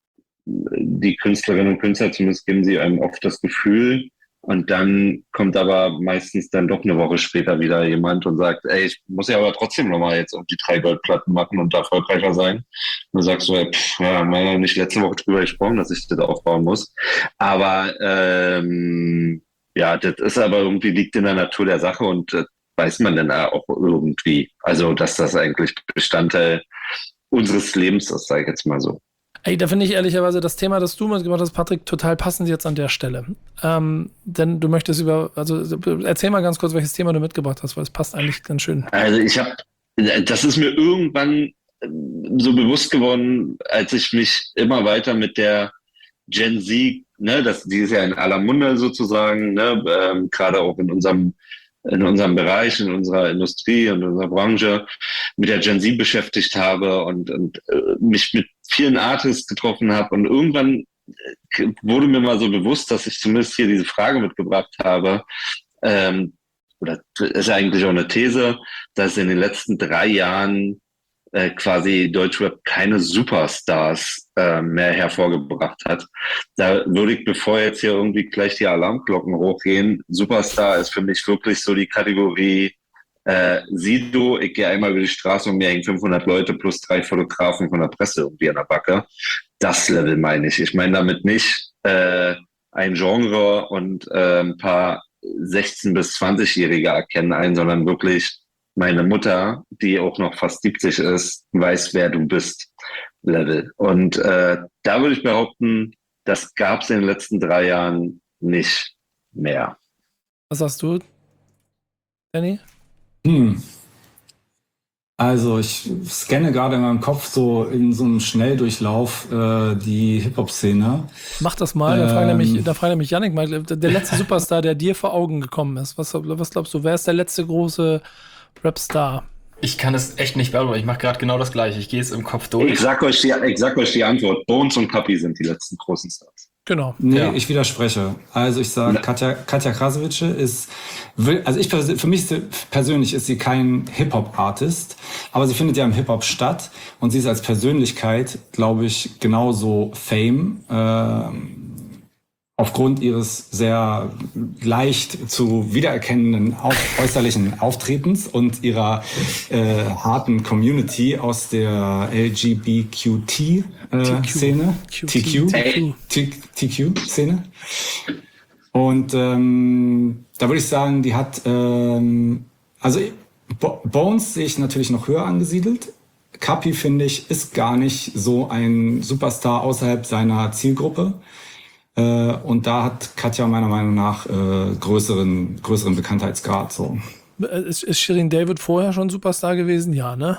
die Künstlerinnen und Künstler, zumindest geben sie einem oft das Gefühl. Und dann kommt aber meistens dann doch eine Woche später wieder jemand und sagt, ey, ich muss ja aber trotzdem nochmal jetzt irgendwie drei Goldplatten machen und erfolgreicher sein. Und dann sagst du, pff, ja, haben wir ja nicht letzte Woche drüber gesprochen, dass ich das aufbauen muss. Aber ähm, ja, das ist aber irgendwie liegt in der Natur der Sache und das weiß man dann auch irgendwie. Also, dass das eigentlich Bestandteil unseres Lebens ist, sage ich jetzt mal so. Ey, da finde ich ehrlicherweise das Thema, das du mitgebracht hast, Patrick, total passend jetzt an der Stelle. Ähm, denn du möchtest über, also erzähl mal ganz kurz, welches Thema du mitgebracht hast, weil es passt eigentlich ganz schön. Also ich habe, das ist mir irgendwann so bewusst geworden, als ich mich immer weiter mit der Gen Z, ne, das, die ist ja in aller Munde sozusagen, ne, ähm, gerade auch in unserem in unserem Bereich, in unserer Industrie und in unserer Branche mit der Gen Z beschäftigt habe und, und äh, mich mit vielen Artists getroffen habe. Und irgendwann äh, wurde mir mal so bewusst, dass ich zumindest hier diese Frage mitgebracht habe, ähm, oder ist eigentlich auch eine These, dass in den letzten drei Jahren äh, quasi Deutschrap keine Superstars äh, mehr hervorgebracht hat. Da würde ich, bevor jetzt hier irgendwie gleich die Alarmglocken hochgehen, Superstar ist für mich wirklich so die Kategorie äh, Sido, ich gehe einmal über die Straße und mir hängen fünfhundert Leute plus drei Fotografen von der Presse irgendwie an der Backe. Das Level meine ich. Ich meine damit nicht äh, ein Genre und äh, ein paar sechzehn- bis zwanzig-Jährige erkennen ein, sondern wirklich meine Mutter, die auch noch fast siebzig ist, weiß, wer du bist, Level. Und äh, da würde ich behaupten, das gab es in den letzten drei Jahren nicht mehr. Was sagst du, Danny? Hm. Also ich scanne gerade in meinem Kopf so in so einem Schnelldurchlauf äh, die Hip-Hop-Szene. Mach das mal, da fragt Ähm. nämlich, da fragt nämlich Yannick mal, der letzte Superstar, der dir vor Augen gekommen ist. Was, was glaubst du, wer ist der letzte große Rapstar? Ich kann es echt nicht beantworten. Ich mache gerade genau das Gleiche. Ich gehe es im Kopf durch. Ich sag euch die, ich sag euch die Antwort. Bones und Kapi sind die letzten großen Stars. Genau. Nee, Ja. ich widerspreche. Also ich sage, Ja. Katja, Katja Krasowitsche ist, will- also ich pers- für mich ist sie- persönlich ist sie kein Hip-Hop-Artist, aber sie findet ja im Hip-Hop statt und sie ist als Persönlichkeit, glaube ich, genauso Fame, ähm, aufgrund ihres sehr leicht zu wiedererkennenden auf, äußerlichen Auftretens und ihrer äh, harten Community aus der L G B T Q-Szene. Q- T Q. T Q. T Q-Szene. Und ähm, da würde ich sagen, die hat, ähm, also Bo- Bones sehe ich natürlich noch höher angesiedelt. Kapi, finde ich, ist gar nicht so ein Superstar außerhalb seiner Zielgruppe. Äh, und da hat Katja meiner Meinung nach äh, größeren, größeren Bekanntheitsgrad. So. Ist, ist Shirin David vorher schon Superstar gewesen? Ja, ne?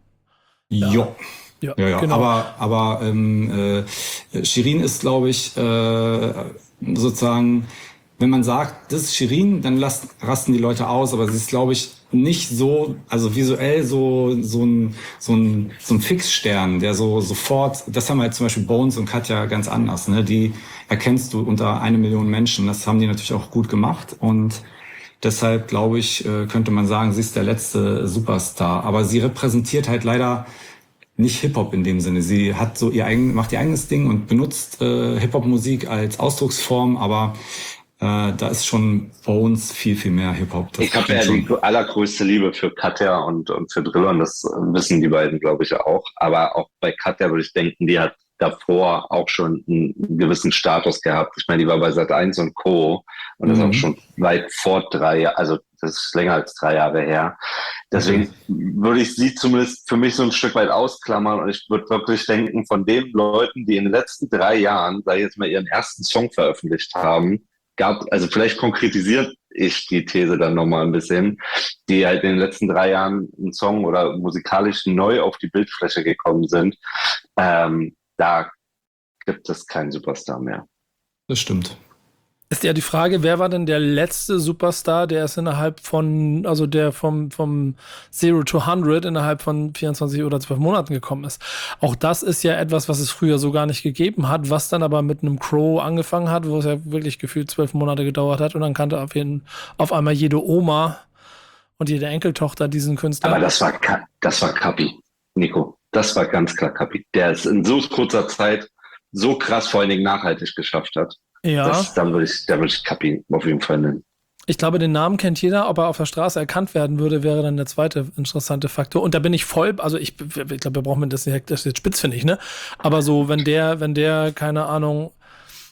Jo. Ja, Ja, ja. genau. Aber, aber ähm, äh, Shirin ist, glaube ich, äh, sozusagen, wenn man sagt, das ist Shirin, dann lasst, rasten die Leute aus, aber sie ist, glaube ich, nicht so, also visuell so so ein so ein so ein Fixstern, der so sofort, das haben halt zum Beispiel Bones und Katja ganz anders, ne? Die erkennst du unter eine Million Menschen. Das haben die natürlich auch gut gemacht und deshalb glaube ich, äh, könnte man sagen, sie ist der letzte Superstar. Aber sie repräsentiert halt leider nicht Hip-Hop in dem Sinne. Sie hat so ihr eigen, macht ihr eigenes Ding und benutzt äh, Hip-Hop-Musik als Ausdrucksform, aber äh, da ist schon Bones viel, viel mehr Hip-Hop. Das Ich habe ja stimmt die allergrößte Liebe für Katja und, und für Driller und das wissen die beiden, glaube ich, auch. Aber auch bei Katja würde ich denken, die hat davor auch schon einen gewissen Status gehabt. Ich meine, die war bei Sat eins und Co. Und das Mhm. auch schon weit vor drei Jahren, also das ist länger als drei Jahre her. Deswegen würde ich sie zumindest für mich so ein Stück weit ausklammern und ich würde wirklich denken, von den Leuten, die in den letzten drei Jahren, sag ich jetzt mal, ihren ersten Song veröffentlicht haben, gab, also vielleicht konkretisiert ich die These dann nochmal ein bisschen, die halt in den letzten drei Jahren einen Song oder musikalisch neu auf die Bildfläche gekommen sind, ähm, da gibt es keinen Superstar mehr. Das stimmt. Ist ja die Frage, wer war denn der letzte Superstar, der es innerhalb von, also der vom, vom Zero to hundred innerhalb von vierundzwanzig oder zwölf Monaten gekommen ist. Auch das ist ja etwas, was es früher so gar nicht gegeben hat, was dann aber mit einem Crow angefangen hat, wo es ja wirklich gefühlt zwölf Monate gedauert hat und dann kannte auf jeden, auf einmal jede Oma und jede Enkeltochter diesen Künstler. Aber das war, Ka- das war Kapi, Nico. Das war ganz klar Kapi, der es in so kurzer Zeit so krass vor allen Dingen nachhaltig geschafft hat. Ja. Das, dann würde ich, da würde ich Kapi auf jeden Fall nennen. Ich glaube, den Namen kennt jeder, ob er auf der Straße erkannt werden würde, wäre dann der zweite interessante Faktor. Und da bin ich voll, also ich, ich glaube, wir brauchen das nicht, das ist jetzt spitz, finde ich, ne? Aber so, wenn der, wenn der, keine Ahnung,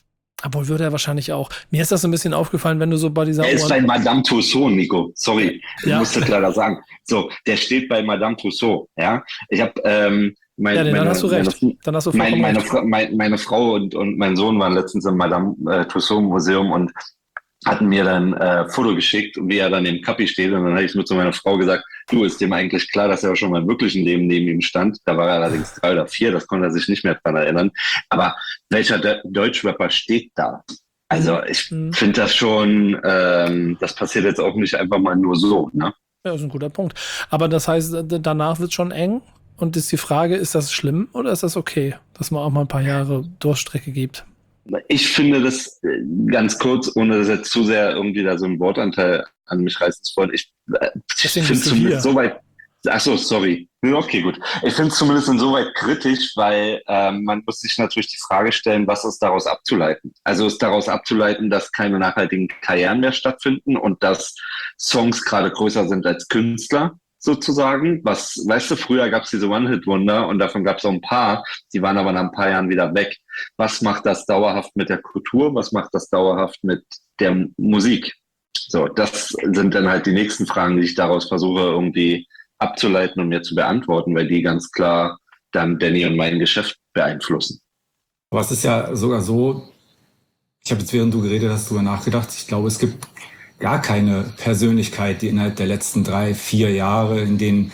Obwohl würde er wahrscheinlich auch. Mir ist das so ein bisschen aufgefallen, wenn du so bei dieser Er ist bei Madame Tussauds, Nico. Sorry, ich Ja. musste leider sagen. So, der steht bei Madame Tussauds, ja. Ich habe ähm, mein, Ja, nee, dann meine, hast du recht. Meine, Dann hast du meine, vollkommen meine, recht. Fra- mein, meine Frau und, und mein Sohn waren letztens im Madame äh, Tussauds Museum und hatten mir dann äh, Foto geschickt, wie er dann im Kappi steht. Und dann habe ich nur zu meiner Frau gesagt, du, ist dem eigentlich klar, dass er auch schon mal im wirklichen Leben neben ihm stand. Da war er allerdings drei oder vier, das konnte er sich nicht mehr dran erinnern. Aber welcher De- Deutschrapper steht da? Also ich Mhm. finde das schon, ähm, das passiert jetzt auch nicht einfach mal nur so, ne? Ja, das ist ein guter Punkt. Aber das heißt, d- danach wird es schon eng. Und ist die Frage, ist das schlimm oder ist das okay, dass man auch mal ein paar Jahre Durststrecke gibt? Ich finde das äh, ganz kurz, ohne dass jetzt zu sehr irgendwie da so ein Wortanteil an mich reißen zu wollen. Ich, äh, ich Deswegen finde bist du zumindest hier. soweit. Ach so, sorry. Ja, okay, gut. Ich finde es zumindest insoweit kritisch, weil ähm, man muss sich natürlich die Frage stellen, was ist daraus abzuleiten? Also ist daraus abzuleiten, dass keine nachhaltigen Karrieren mehr stattfinden und dass Songs gerade größer sind als Künstler sozusagen. Was, weißt du, früher gab es diese One-Hit-Wunder und davon gab es auch ein paar, die waren aber nach ein paar Jahren wieder weg. Was macht das dauerhaft mit der Kultur? Was macht das dauerhaft mit der Musik? So, das sind dann halt die nächsten Fragen, die ich daraus versuche irgendwie abzuleiten und mir zu beantworten, weil die ganz klar dann Danny und mein Geschäft beeinflussen. Aber es ist ja sogar so, ich habe jetzt während du geredet hast, darüber nachgedacht, ich glaube, es gibt gar keine Persönlichkeit, die innerhalb der letzten drei, vier Jahre, in denen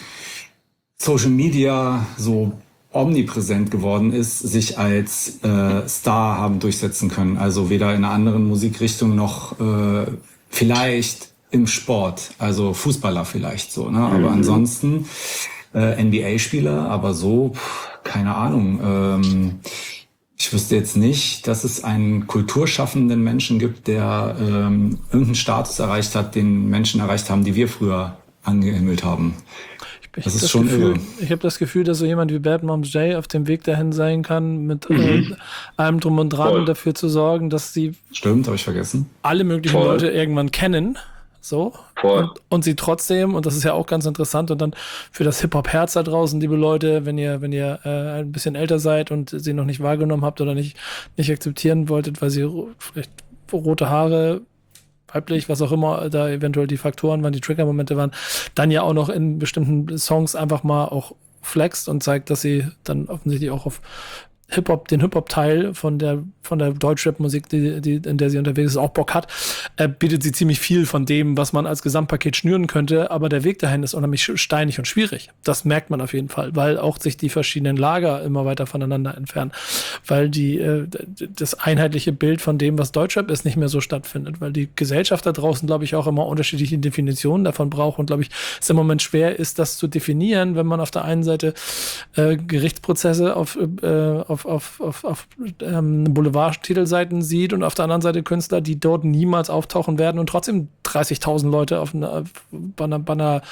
Social Media so omnipräsent geworden ist, sich als äh, Star haben durchsetzen können. Also weder in einer anderen Musikrichtung noch äh, vielleicht im Sport, also Fußballer vielleicht so, ne? Aber Mhm. ansonsten äh, N B A-Spieler, aber so, pff, keine Ahnung. Ähm, ich wüsste jetzt nicht, dass es einen kulturschaffenden Menschen gibt, der ähm, irgendeinen Status erreicht hat, den Menschen erreicht haben, die wir früher angehimmelt haben. Ich Das hab ist schon Gefühl, irre. ich habe das Gefühl, dass so jemand wie Bad Moms J auf dem Weg dahin sein kann, mit äh, allem drum und dran Voll. dafür zu sorgen, dass sie Stimmt, habe ich vergessen. alle möglichen Voll. Leute irgendwann kennen. So. Voll. Und, und sie trotzdem, und das ist ja auch ganz interessant, und dann für das Hip-Hop-Herz da draußen, liebe Leute, wenn ihr, wenn ihr äh, ein bisschen älter seid und sie noch nicht wahrgenommen habt oder nicht, nicht akzeptieren wolltet, weil sie ro- vielleicht rote Haare, weiblich, was auch immer, da eventuell die Faktoren waren, die Trigger-Momente waren, dann ja auch noch in bestimmten Songs einfach mal auch flext und zeigt, dass sie dann offensichtlich auch auf Hip-Hop, den Hip-Hop-Teil von der, von der Deutschrap-Musik, die, die, in der sie unterwegs ist, auch Bock hat, äh, bietet sie ziemlich viel von dem, was man als Gesamtpaket schnüren könnte, aber der Weg dahin ist unheimlich steinig und schwierig. Das merkt man auf jeden Fall, weil auch sich die verschiedenen Lager immer weiter voneinander entfernen, weil die, äh, das einheitliche Bild von dem, was Deutschrap ist, nicht mehr so stattfindet, weil die Gesellschaft da draußen, glaube ich, auch immer unterschiedliche Definitionen davon braucht und, glaube ich, es im Moment schwer ist, das zu definieren, wenn man auf der einen Seite äh, Gerichtsprozesse auf, äh, auf auf, auf, auf ähm, Boulevard-Titelseiten sieht und auf der anderen Seite Künstler, die dort niemals auftauchen werden und trotzdem dreißigtausend Leute auf einer, bei einer, bei einer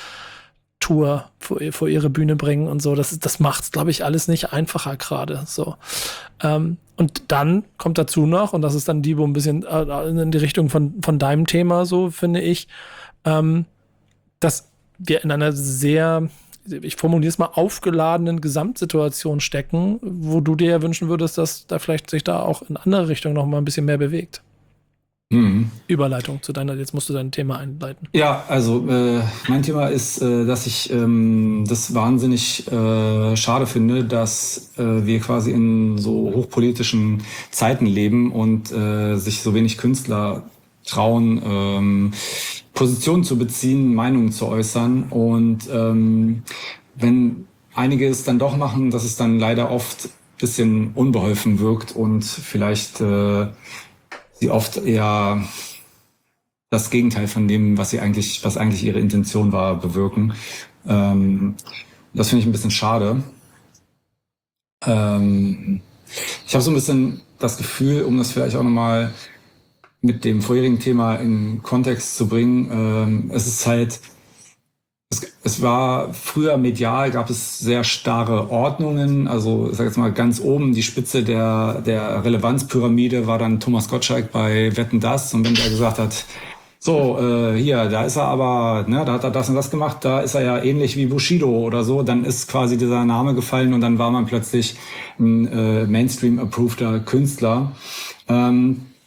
Tour vor, vor ihre Bühne bringen und so. Das, ist- das macht's, glaube ich, alles nicht einfacher gerade. So. Ähm, und dann kommt dazu noch, und das ist dann Debo ein bisschen äh, in die Richtung von, von deinem Thema, so finde ich, ähm, dass wir in einer sehr, ich formuliere es mal, aufgeladenen Gesamtsituation stecken, wo du dir ja wünschen würdest, dass da vielleicht sich da auch in andere Richtungen noch mal ein bisschen mehr bewegt. Mhm. Überleitung zu deiner, jetzt musst du dein Thema einleiten. Ja, also äh, mein Thema ist, äh, dass ich ähm, das wahnsinnig äh, schade finde, dass äh, wir quasi in so hochpolitischen Zeiten leben und äh, sich so wenig Künstler trauen, ähm, Positionen zu beziehen, Meinungen zu äußern. Und ähm, wenn einige es dann doch machen, dass es dann leider oft ein bisschen unbeholfen wirkt und vielleicht äh, sie oft eher das Gegenteil von dem, was sie eigentlich, was eigentlich ihre Intention war, bewirken. Ähm, das finde ich ein bisschen schade. Ähm, ich habe so ein bisschen das Gefühl, um das vielleicht auch nochmal mit dem vorherigen Thema in Kontext zu bringen, ähm, es ist halt, es, es war früher medial, gab es sehr starre Ordnungen, also ich sag jetzt mal ganz oben, die Spitze der, der Relevanzpyramide war dann Thomas Gottschalk bei Wetten, dass, und wenn der gesagt hat, so, äh, hier, da ist er aber, ne, da hat er das und das gemacht, da ist er ja ähnlich wie Bushido oder so, dann ist quasi dieser Name gefallen und dann war man plötzlich ein äh, Mainstream-approveder Künstler. Ähm,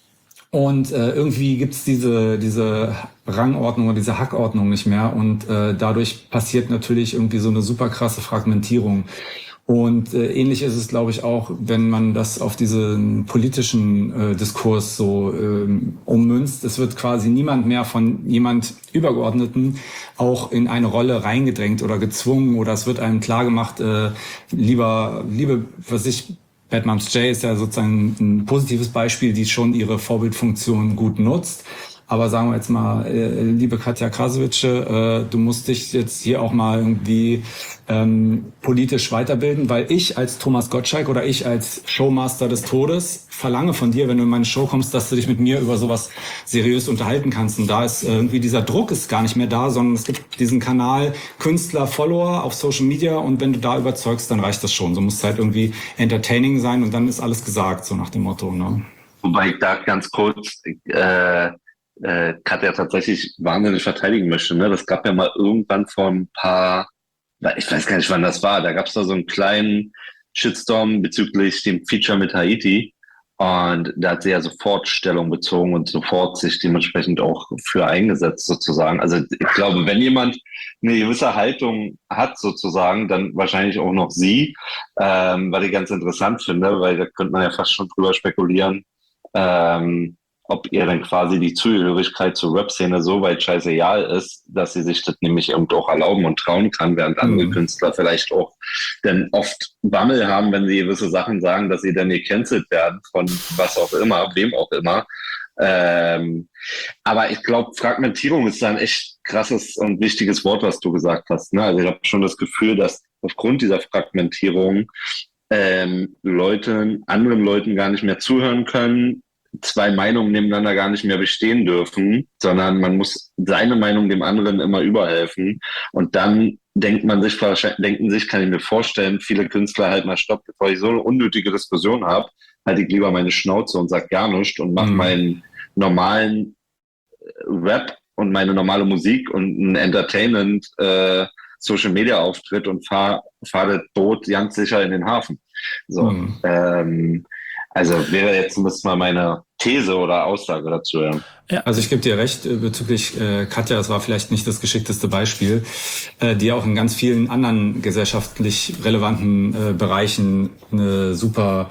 Und äh, irgendwie gibt's diese diese Rangordnung oder diese Hackordnung nicht mehr. Und äh, dadurch passiert natürlich irgendwie so eine super krasse Fragmentierung. Und äh, ähnlich ist es, glaube ich, auch, wenn man das auf diesen politischen äh, Diskurs so ähm, ummünzt. Es wird quasi niemand mehr von jemand Übergeordneten auch in eine Rolle reingedrängt oder gezwungen, oder es wird einem klargemacht, äh, lieber, liebe, was ich, Bad Moms J ist ja sozusagen ein positives Beispiel, die schon ihre Vorbildfunktion gut nutzt. Aber sagen wir jetzt mal, äh, liebe Katja Krasowitsch, äh, du musst dich jetzt hier auch mal irgendwie ähm, politisch weiterbilden, weil ich als Thomas Gottschalk oder ich als Showmaster des Todes verlange von dir, wenn du in meine Show kommst, dass du dich mit mir über sowas seriös unterhalten kannst. Und da ist äh, irgendwie dieser Druck ist gar nicht mehr da, sondern es gibt diesen Kanal Künstler, Follower auf Social Media, und wenn du da überzeugst, dann reicht das schon. So muss es halt irgendwie entertaining sein und dann ist alles gesagt, so nach dem Motto. Ne? Wobei ich da ganz kurz äh, äh, Katja tatsächlich wahnsinnig verteidigen möchte. Ne? Das gab ja mal irgendwann vor ein paar, ich weiß gar nicht, wann das war, da gab es da so einen kleinen Shitstorm bezüglich dem Feature mit Haiti, und da hat sie ja sofort Stellung bezogen und sofort sich dementsprechend auch für eingesetzt sozusagen. Also ich glaube, wenn jemand eine gewisse Haltung hat sozusagen, dann wahrscheinlich auch noch sie, ähm, was ich ganz interessant finde, weil da könnte man ja fast schon drüber spekulieren, ähm, ob ihr dann quasi die Zugehörigkeit zur Rap-Szene so weit scheißegal ist, dass sie sich das nämlich irgendwo auch erlauben und trauen kann, während andere mhm. Künstler vielleicht auch dann oft Bammel haben, wenn sie gewisse Sachen sagen, dass sie dann gecancelt werden von was auch immer, wem auch immer. Ähm, aber ich glaube, Fragmentierung ist da ein echt krasses und wichtiges Wort, was du gesagt hast. Ne? Also ich habe schon das Gefühl, dass aufgrund dieser Fragmentierung ähm, Leute, anderen Leuten gar nicht mehr zuhören können, zwei Meinungen nebeneinander gar nicht mehr bestehen dürfen, sondern man muss seine Meinung dem anderen immer überhelfen. Und dann denkt man sich, denken sich, kann ich mir vorstellen, viele Künstler halt mal, stopp, bevor ich so eine unnötige Diskussion habe, halte ich lieber meine Schnauze und sag gar nichts und mache mhm. meinen normalen Rap und meine normale Musik und einen Entertainment äh, Social Media Auftritt und fahre fahr das Boot ganz sicher in den Hafen. So, mhm. ähm, Also wäre jetzt zumindest mal meine These oder Aussage dazu. Ja. Ja. Also ich gebe dir recht äh, bezüglich äh, Katja, das war vielleicht nicht das geschickteste Beispiel, äh, die auch in ganz vielen anderen gesellschaftlich relevanten äh, Bereichen eine super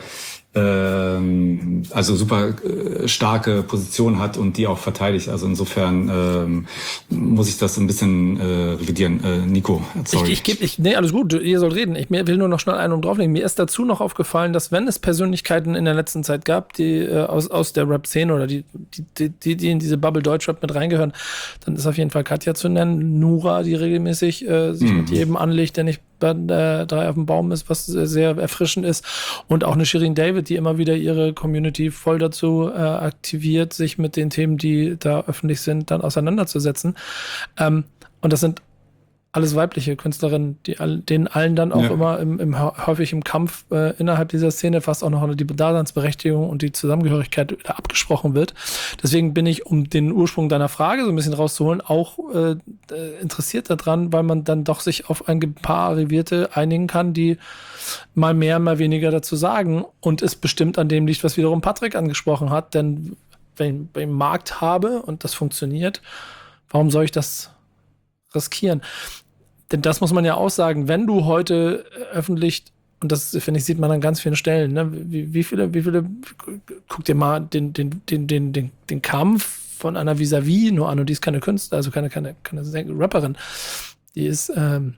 ähm, also super äh, starke Position hat und die auch verteidigt. Also insofern ähm, muss ich das ein bisschen äh, revidieren. Äh, Nico, sorry. Ich, ich gebe, ich, nee, alles gut, ihr sollt reden. Ich will nur noch schnell einen um drauflegen. Mir ist dazu noch aufgefallen, dass wenn es Persönlichkeiten in der letzten Zeit gab, die äh, aus, aus der Rap-Szene oder die, die, die, die in diese Bubble Deutschrap mit reingehören, dann ist auf jeden Fall Katja zu nennen, Nura, die regelmäßig äh, sich mhm. mit jedem anlegt, der nicht bei äh, drei auf dem Baum ist, was sehr erfrischend ist, und auch eine Shirin David, die immer wieder ihre Community voll dazu äh, aktiviert, sich mit den Themen, die da öffentlich sind, dann auseinanderzusetzen. Ähm, und das sind alles weibliche Künstlerinnen, die all, denen allen dann auch ja. immer im, im, häufig im Kampf äh, innerhalb dieser Szene fast auch noch die Daseinsberechtigung und die Zusammengehörigkeit wieder abgesprochen wird. Deswegen bin ich, um den Ursprung deiner Frage so ein bisschen rauszuholen, auch äh, interessiert daran, weil man dann doch sich auf ein paar Arrivierte einigen kann, die mal mehr, mal weniger dazu sagen, und es bestimmt an dem liegt, was wiederum Patrick angesprochen hat, denn wenn ich einen Markt habe und das funktioniert, warum soll ich das riskieren? Denn das muss man ja auch sagen, wenn du heute öffentlich, und das, finde ich, sieht man an ganz vielen Stellen, ne, wie, wie viele, wie viele, guck dir mal den, den, den, den, den, den Kampf von einer Vis-a-vis nur an, und die ist keine Künstlerin, also keine, keine, keine Rapperin, die ist ähm,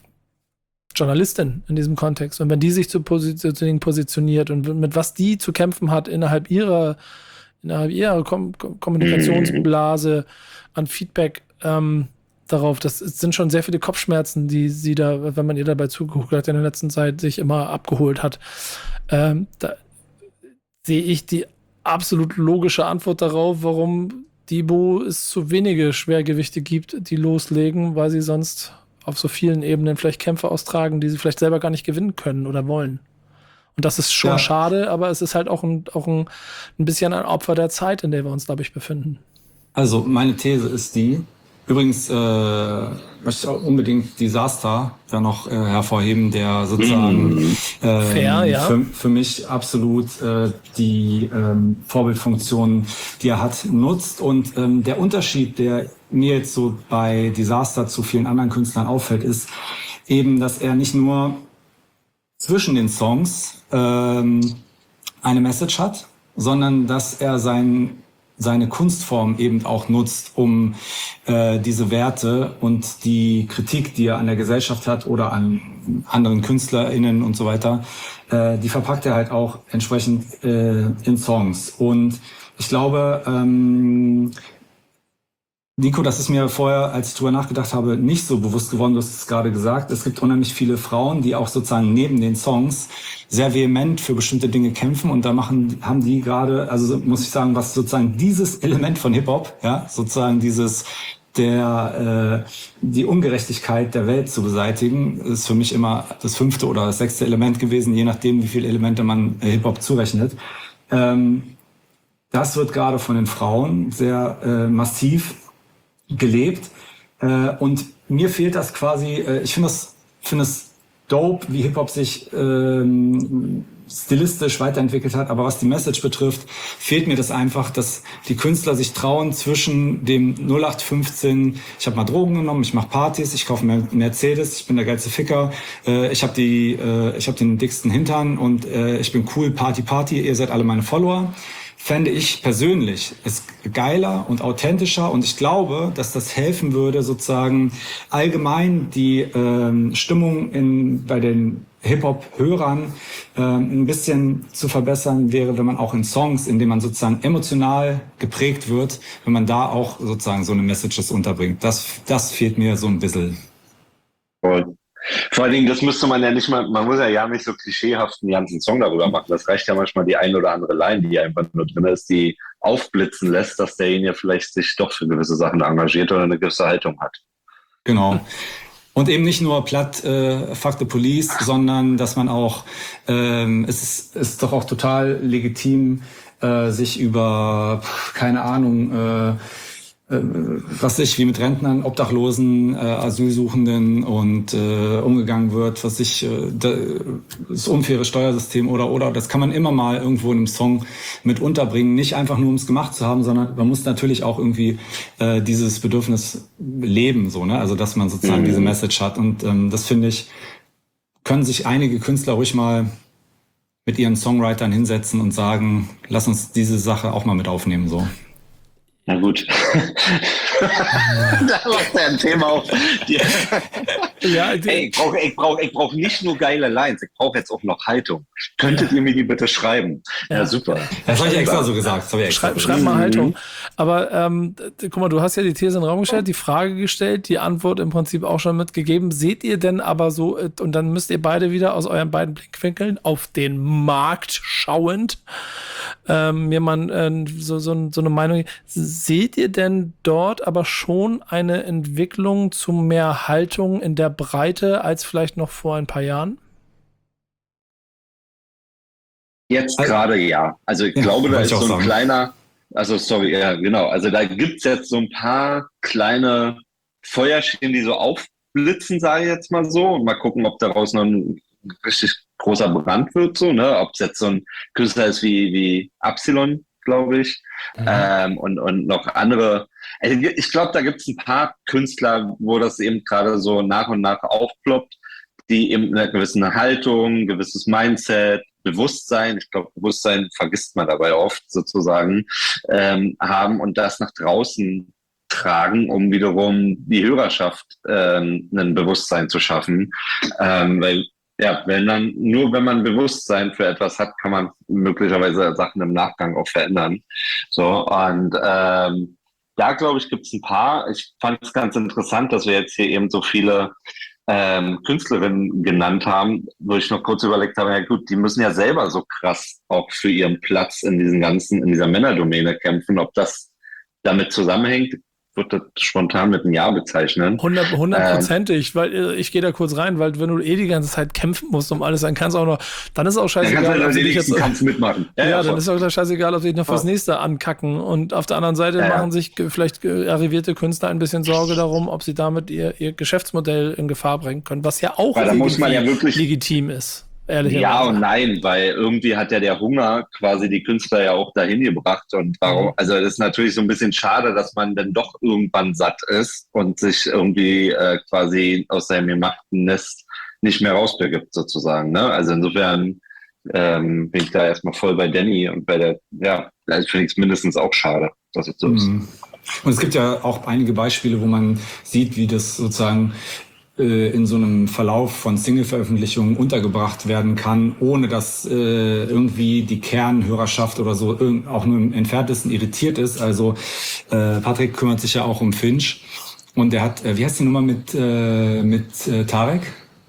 Journalistin in diesem Kontext. Und wenn die sich zu positionieren positioniert und mit was die zu kämpfen hat innerhalb ihrer, innerhalb ihrer Kom- Kommunikationsblase an Feedback, ähm, darauf, das sind schon sehr viele Kopfschmerzen, die sie da, wenn man ihr dabei zugeguckt hat, in der letzten Zeit sich immer abgeholt hat. Ähm, da sehe ich die absolut logische Antwort darauf, warum Debo es zu wenige Schwergewichte gibt, die loslegen, weil sie sonst auf so vielen Ebenen vielleicht Kämpfe austragen, die sie vielleicht selber gar nicht gewinnen können oder wollen. Und das ist schon ja. schade, aber es ist halt auch ein, auch ein, ein bisschen ein Opfer der Zeit, in der wir uns, glaube ich, befinden. Also meine These ist die, Übrigens äh, möchte ich auch unbedingt Disaster da noch äh, hervorheben, der sozusagen Mhm. ähm, Fair, ja. für, für mich absolut äh, die ähm, Vorbildfunktion, die er hat, nutzt. Und ähm, der Unterschied, der mir jetzt so bei Disaster zu vielen anderen Künstlern auffällt, ist eben, dass er nicht nur zwischen den Songs ähm, eine Message hat, sondern dass er sein, seine Kunstform eben auch nutzt, um äh, diese Werte und die Kritik, die er an der Gesellschaft hat oder an anderen KünstlerInnen und so weiter, äh, die verpackt er halt auch entsprechend äh, in Songs. Und ich glaube, ähm, Nico, das ist mir vorher, als ich drüber nachgedacht habe, nicht so bewusst geworden. Du hast es gerade gesagt. Es gibt unheimlich viele Frauen, die auch sozusagen neben den Songs sehr vehement für bestimmte Dinge kämpfen. Und da machen, haben die gerade, also muss ich sagen, was sozusagen dieses Element von Hip-Hop, ja, sozusagen dieses, der, äh, die Ungerechtigkeit der Welt zu beseitigen, ist für mich immer das fünfte oder das sechste Element gewesen, je nachdem, wie viele Elemente man äh, Hip-Hop zurechnet. Ähm, das wird gerade von den Frauen sehr äh, massiv gelebt. Äh, und mir fehlt das quasi, äh, ich finde das, finde es dope, wie Hip-Hop sich ähm, stilistisch weiterentwickelt hat, aber was die Message betrifft, fehlt mir das einfach, dass die Künstler sich trauen zwischen dem null acht fünfzehn, ich habe mal Drogen genommen, ich mache Partys, ich kaufe mir Mercedes, ich bin der geilste Ficker, äh, ich habe die, äh, ich habe den dicksten Hintern und äh, ich bin cool, Party, Party, ihr seid alle meine Follower. Fände ich persönlich ist geiler und authentischer und ich glaube, dass das helfen würde, sozusagen allgemein die ähm, Stimmung in, bei den Hip-Hop-Hörern ähm, ein bisschen zu verbessern wäre, wenn man auch in Songs, in denen man sozusagen emotional geprägt wird, wenn man da auch sozusagen so eine Messages unterbringt. Das, das fehlt mir so ein bisschen. Und vor allen Dingen, das müsste man ja nicht mal, man muss ja ja nicht so klischeehaft einen ganzen Song darüber machen. Das reicht ja manchmal die ein oder andere Line, die einfach nur drin ist, die aufblitzen lässt, dass derjenige vielleicht sich doch für gewisse Sachen engagiert oder eine gewisse Haltung hat. Genau. Und eben nicht nur platt äh, Fuck the Police, sondern dass man auch, ähm, es ist, ist doch auch total legitim, äh, sich über, keine Ahnung, äh, was ich, wie mit Rentnern, Obdachlosen, äh, Asylsuchenden und äh, umgegangen wird, was ich, äh, das unfaire Steuersystem oder, oder, das kann man immer mal irgendwo in einem Song mit unterbringen, nicht einfach nur, um es gemacht zu haben, sondern man muss natürlich auch irgendwie äh, dieses Bedürfnis leben, so, ne, also, dass man sozusagen mhm. diese Message hat und ähm, das finde ich, können sich einige Künstler ruhig mal mit ihren Songwritern hinsetzen und sagen, lass uns diese Sache auch mal mit aufnehmen, so. Na gut. Da macht er ein Thema auf. Die, Ja, die, Ey, ich brauche ich brauch, ich brauch nicht nur geile Lines, ich brauche jetzt auch noch Haltung. Könntet ihr mir die bitte schreiben? Ja, Ja. super. Das habe ich extra so gesagt. Das hab ich extra Schreib, so schreib gesagt. mal Haltung. Aber ähm, d- guck mal, du hast ja die These in den Raum gestellt, die Frage gestellt, die Antwort im Prinzip auch schon mitgegeben. Seht ihr denn aber so, äh, und dann müsst ihr beide wieder aus euren beiden Blickwinkeln auf den Markt schauend, ähm, mir mal äh, so, so, so eine Meinung. Seht ihr denn dort aber schon eine Entwicklung zu mehr Haltung in der Breite als vielleicht noch vor ein paar Jahren? Jetzt Also- gerade ja. Also ich Ja, glaube, da wollte ist ich auch so ein sagen. kleiner, also sorry, ja genau, also da gibt's jetzt so ein paar kleine Feuerchen, die so aufblitzen, sage ich jetzt mal so, und mal gucken, ob daraus noch ein richtig großer Brand wird, so, ne? Ob es jetzt so ein Künstler ist wie, wie Absilon, glaube ich, Mhm. ähm, und, und noch andere. Also ich glaube, da gibt's ein paar Künstler, wo das eben gerade so nach und nach aufploppt, die eben eine gewisse Haltung, ein gewisses Mindset, Bewusstsein, ich glaube, Bewusstsein vergisst man dabei oft sozusagen, ähm, haben und das nach draußen tragen, um wiederum die Hörerschaft ähm, ein Bewusstsein zu schaffen. Ähm, weil, ja, wenn man, nur wenn man Bewusstsein für etwas hat, kann man möglicherweise Sachen im Nachgang auch verändern. So, und ähm, da, glaube ich, gibt es ein paar. Ich fand es ganz interessant, dass wir jetzt hier eben so viele ähm, Künstlerinnen genannt haben, wo ich noch kurz überlegt habe, ja gut, die müssen ja selber so krass auch für ihren Platz in diesen ganzen, in dieser Männerdomäne kämpfen. Ob das damit zusammenhängt, würde das spontan mit einem Ja bezeichnen. Hundertprozentig, ähm, weil äh, ich gehe da kurz rein, weil wenn du eh die ganze Zeit kämpfen musst um alles, dann kannst du auch noch, dann ist auch scheißegal. Dann kannst du halt jetzt, Kampf mitmachen. Ja, ja, ja dann ist auch scheißegal, ob sie dich noch fürs nächste ankacken. Und auf der anderen Seite ja, machen sich vielleicht arrivierte Künstler ein bisschen Sorge darum, ob sie damit ihr, ihr Geschäftsmodell in Gefahr bringen können, was ja auch da muss man ja wirklich legitim ist. Ja und nein, weil irgendwie hat ja der Hunger quasi die Künstler ja auch dahin gebracht und warum, also das ist natürlich so ein bisschen schade, dass man dann doch irgendwann satt ist und sich irgendwie äh, quasi aus seinem gemachten Nest nicht mehr rausbegibt sozusagen, ne? Also insofern ähm, bin ich da erstmal voll bei Danny und bei der, ja, da finde ich es mindestens auch schade, dass es so ist. Und es gibt ja auch einige Beispiele, wo man sieht, wie das sozusagen in so einem Verlauf von Single-Veröffentlichungen untergebracht werden kann, ohne dass äh, irgendwie die Kernhörerschaft oder so auch nur im Entferntesten irritiert ist. Also äh, Patrick kümmert sich ja auch um Finch und der hat, äh, wie heißt die Nummer mit, äh, mit äh, Tarek?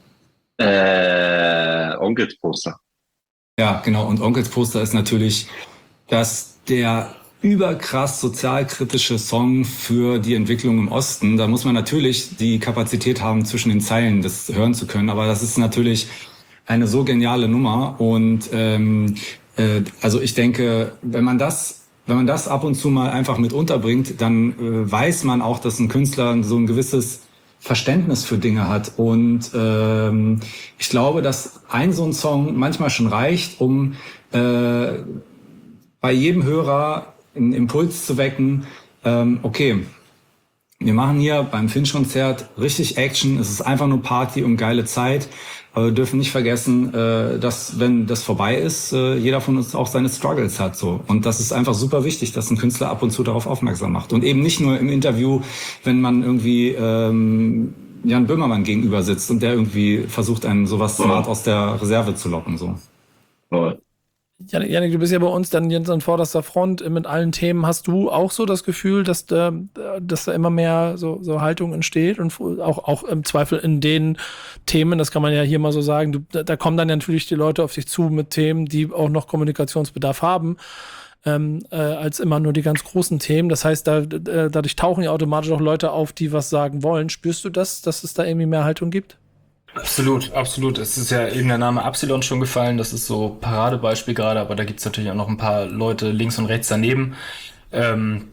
Äh, Onkels Poster. Ja, genau. Und Onkels Poster ist natürlich, dass der überkrass sozialkritische Song für die Entwicklung im Osten. Da muss man natürlich die Kapazität haben, zwischen den Zeilen das hören zu können. Aber das ist natürlich eine so geniale Nummer. Und ähm, äh, also ich denke, wenn man das, wenn man das ab und zu mal einfach mit unterbringt, dann äh, weiß man auch, dass ein Künstler so ein gewisses Verständnis für Dinge hat. Und ähm, ich glaube, dass ein so ein Song manchmal schon reicht, um äh, bei jedem Hörer einen Impuls zu wecken, ähm, okay, wir machen hier beim Finch-Konzert richtig Action, es ist einfach nur Party und geile Zeit, aber wir dürfen nicht vergessen, äh, dass, wenn das vorbei ist, äh, jeder von uns auch seine Struggles hat, so. Und das ist einfach super wichtig, dass ein Künstler ab und zu darauf aufmerksam macht. Und eben nicht nur im Interview, wenn man irgendwie ähm, Jan Böhmermann gegenüber sitzt und der irgendwie versucht, einen sowas smart aus der Reserve zu locken, so. Ja. Janik, du bist ja bei uns dann jetzt an vorderster Front mit allen Themen. Hast du auch so das Gefühl, dass da, dass da immer mehr so, so Haltung entsteht und auch, auch im Zweifel in den Themen, das kann man ja hier mal so sagen, du, da, da kommen dann ja natürlich die Leute auf dich zu mit Themen, die auch noch Kommunikationsbedarf haben, ähm, äh, als immer nur die ganz großen Themen. Das heißt, da, äh, dadurch tauchen ja automatisch auch Leute auf, die was sagen wollen. Spürst du das, dass es da irgendwie mehr Haltung gibt? Absolut, absolut. Es ist ja eben der Name Absilon schon gefallen. Das ist so Paradebeispiel gerade, aber da gibt's natürlich auch noch ein paar Leute links und rechts daneben. Ähm,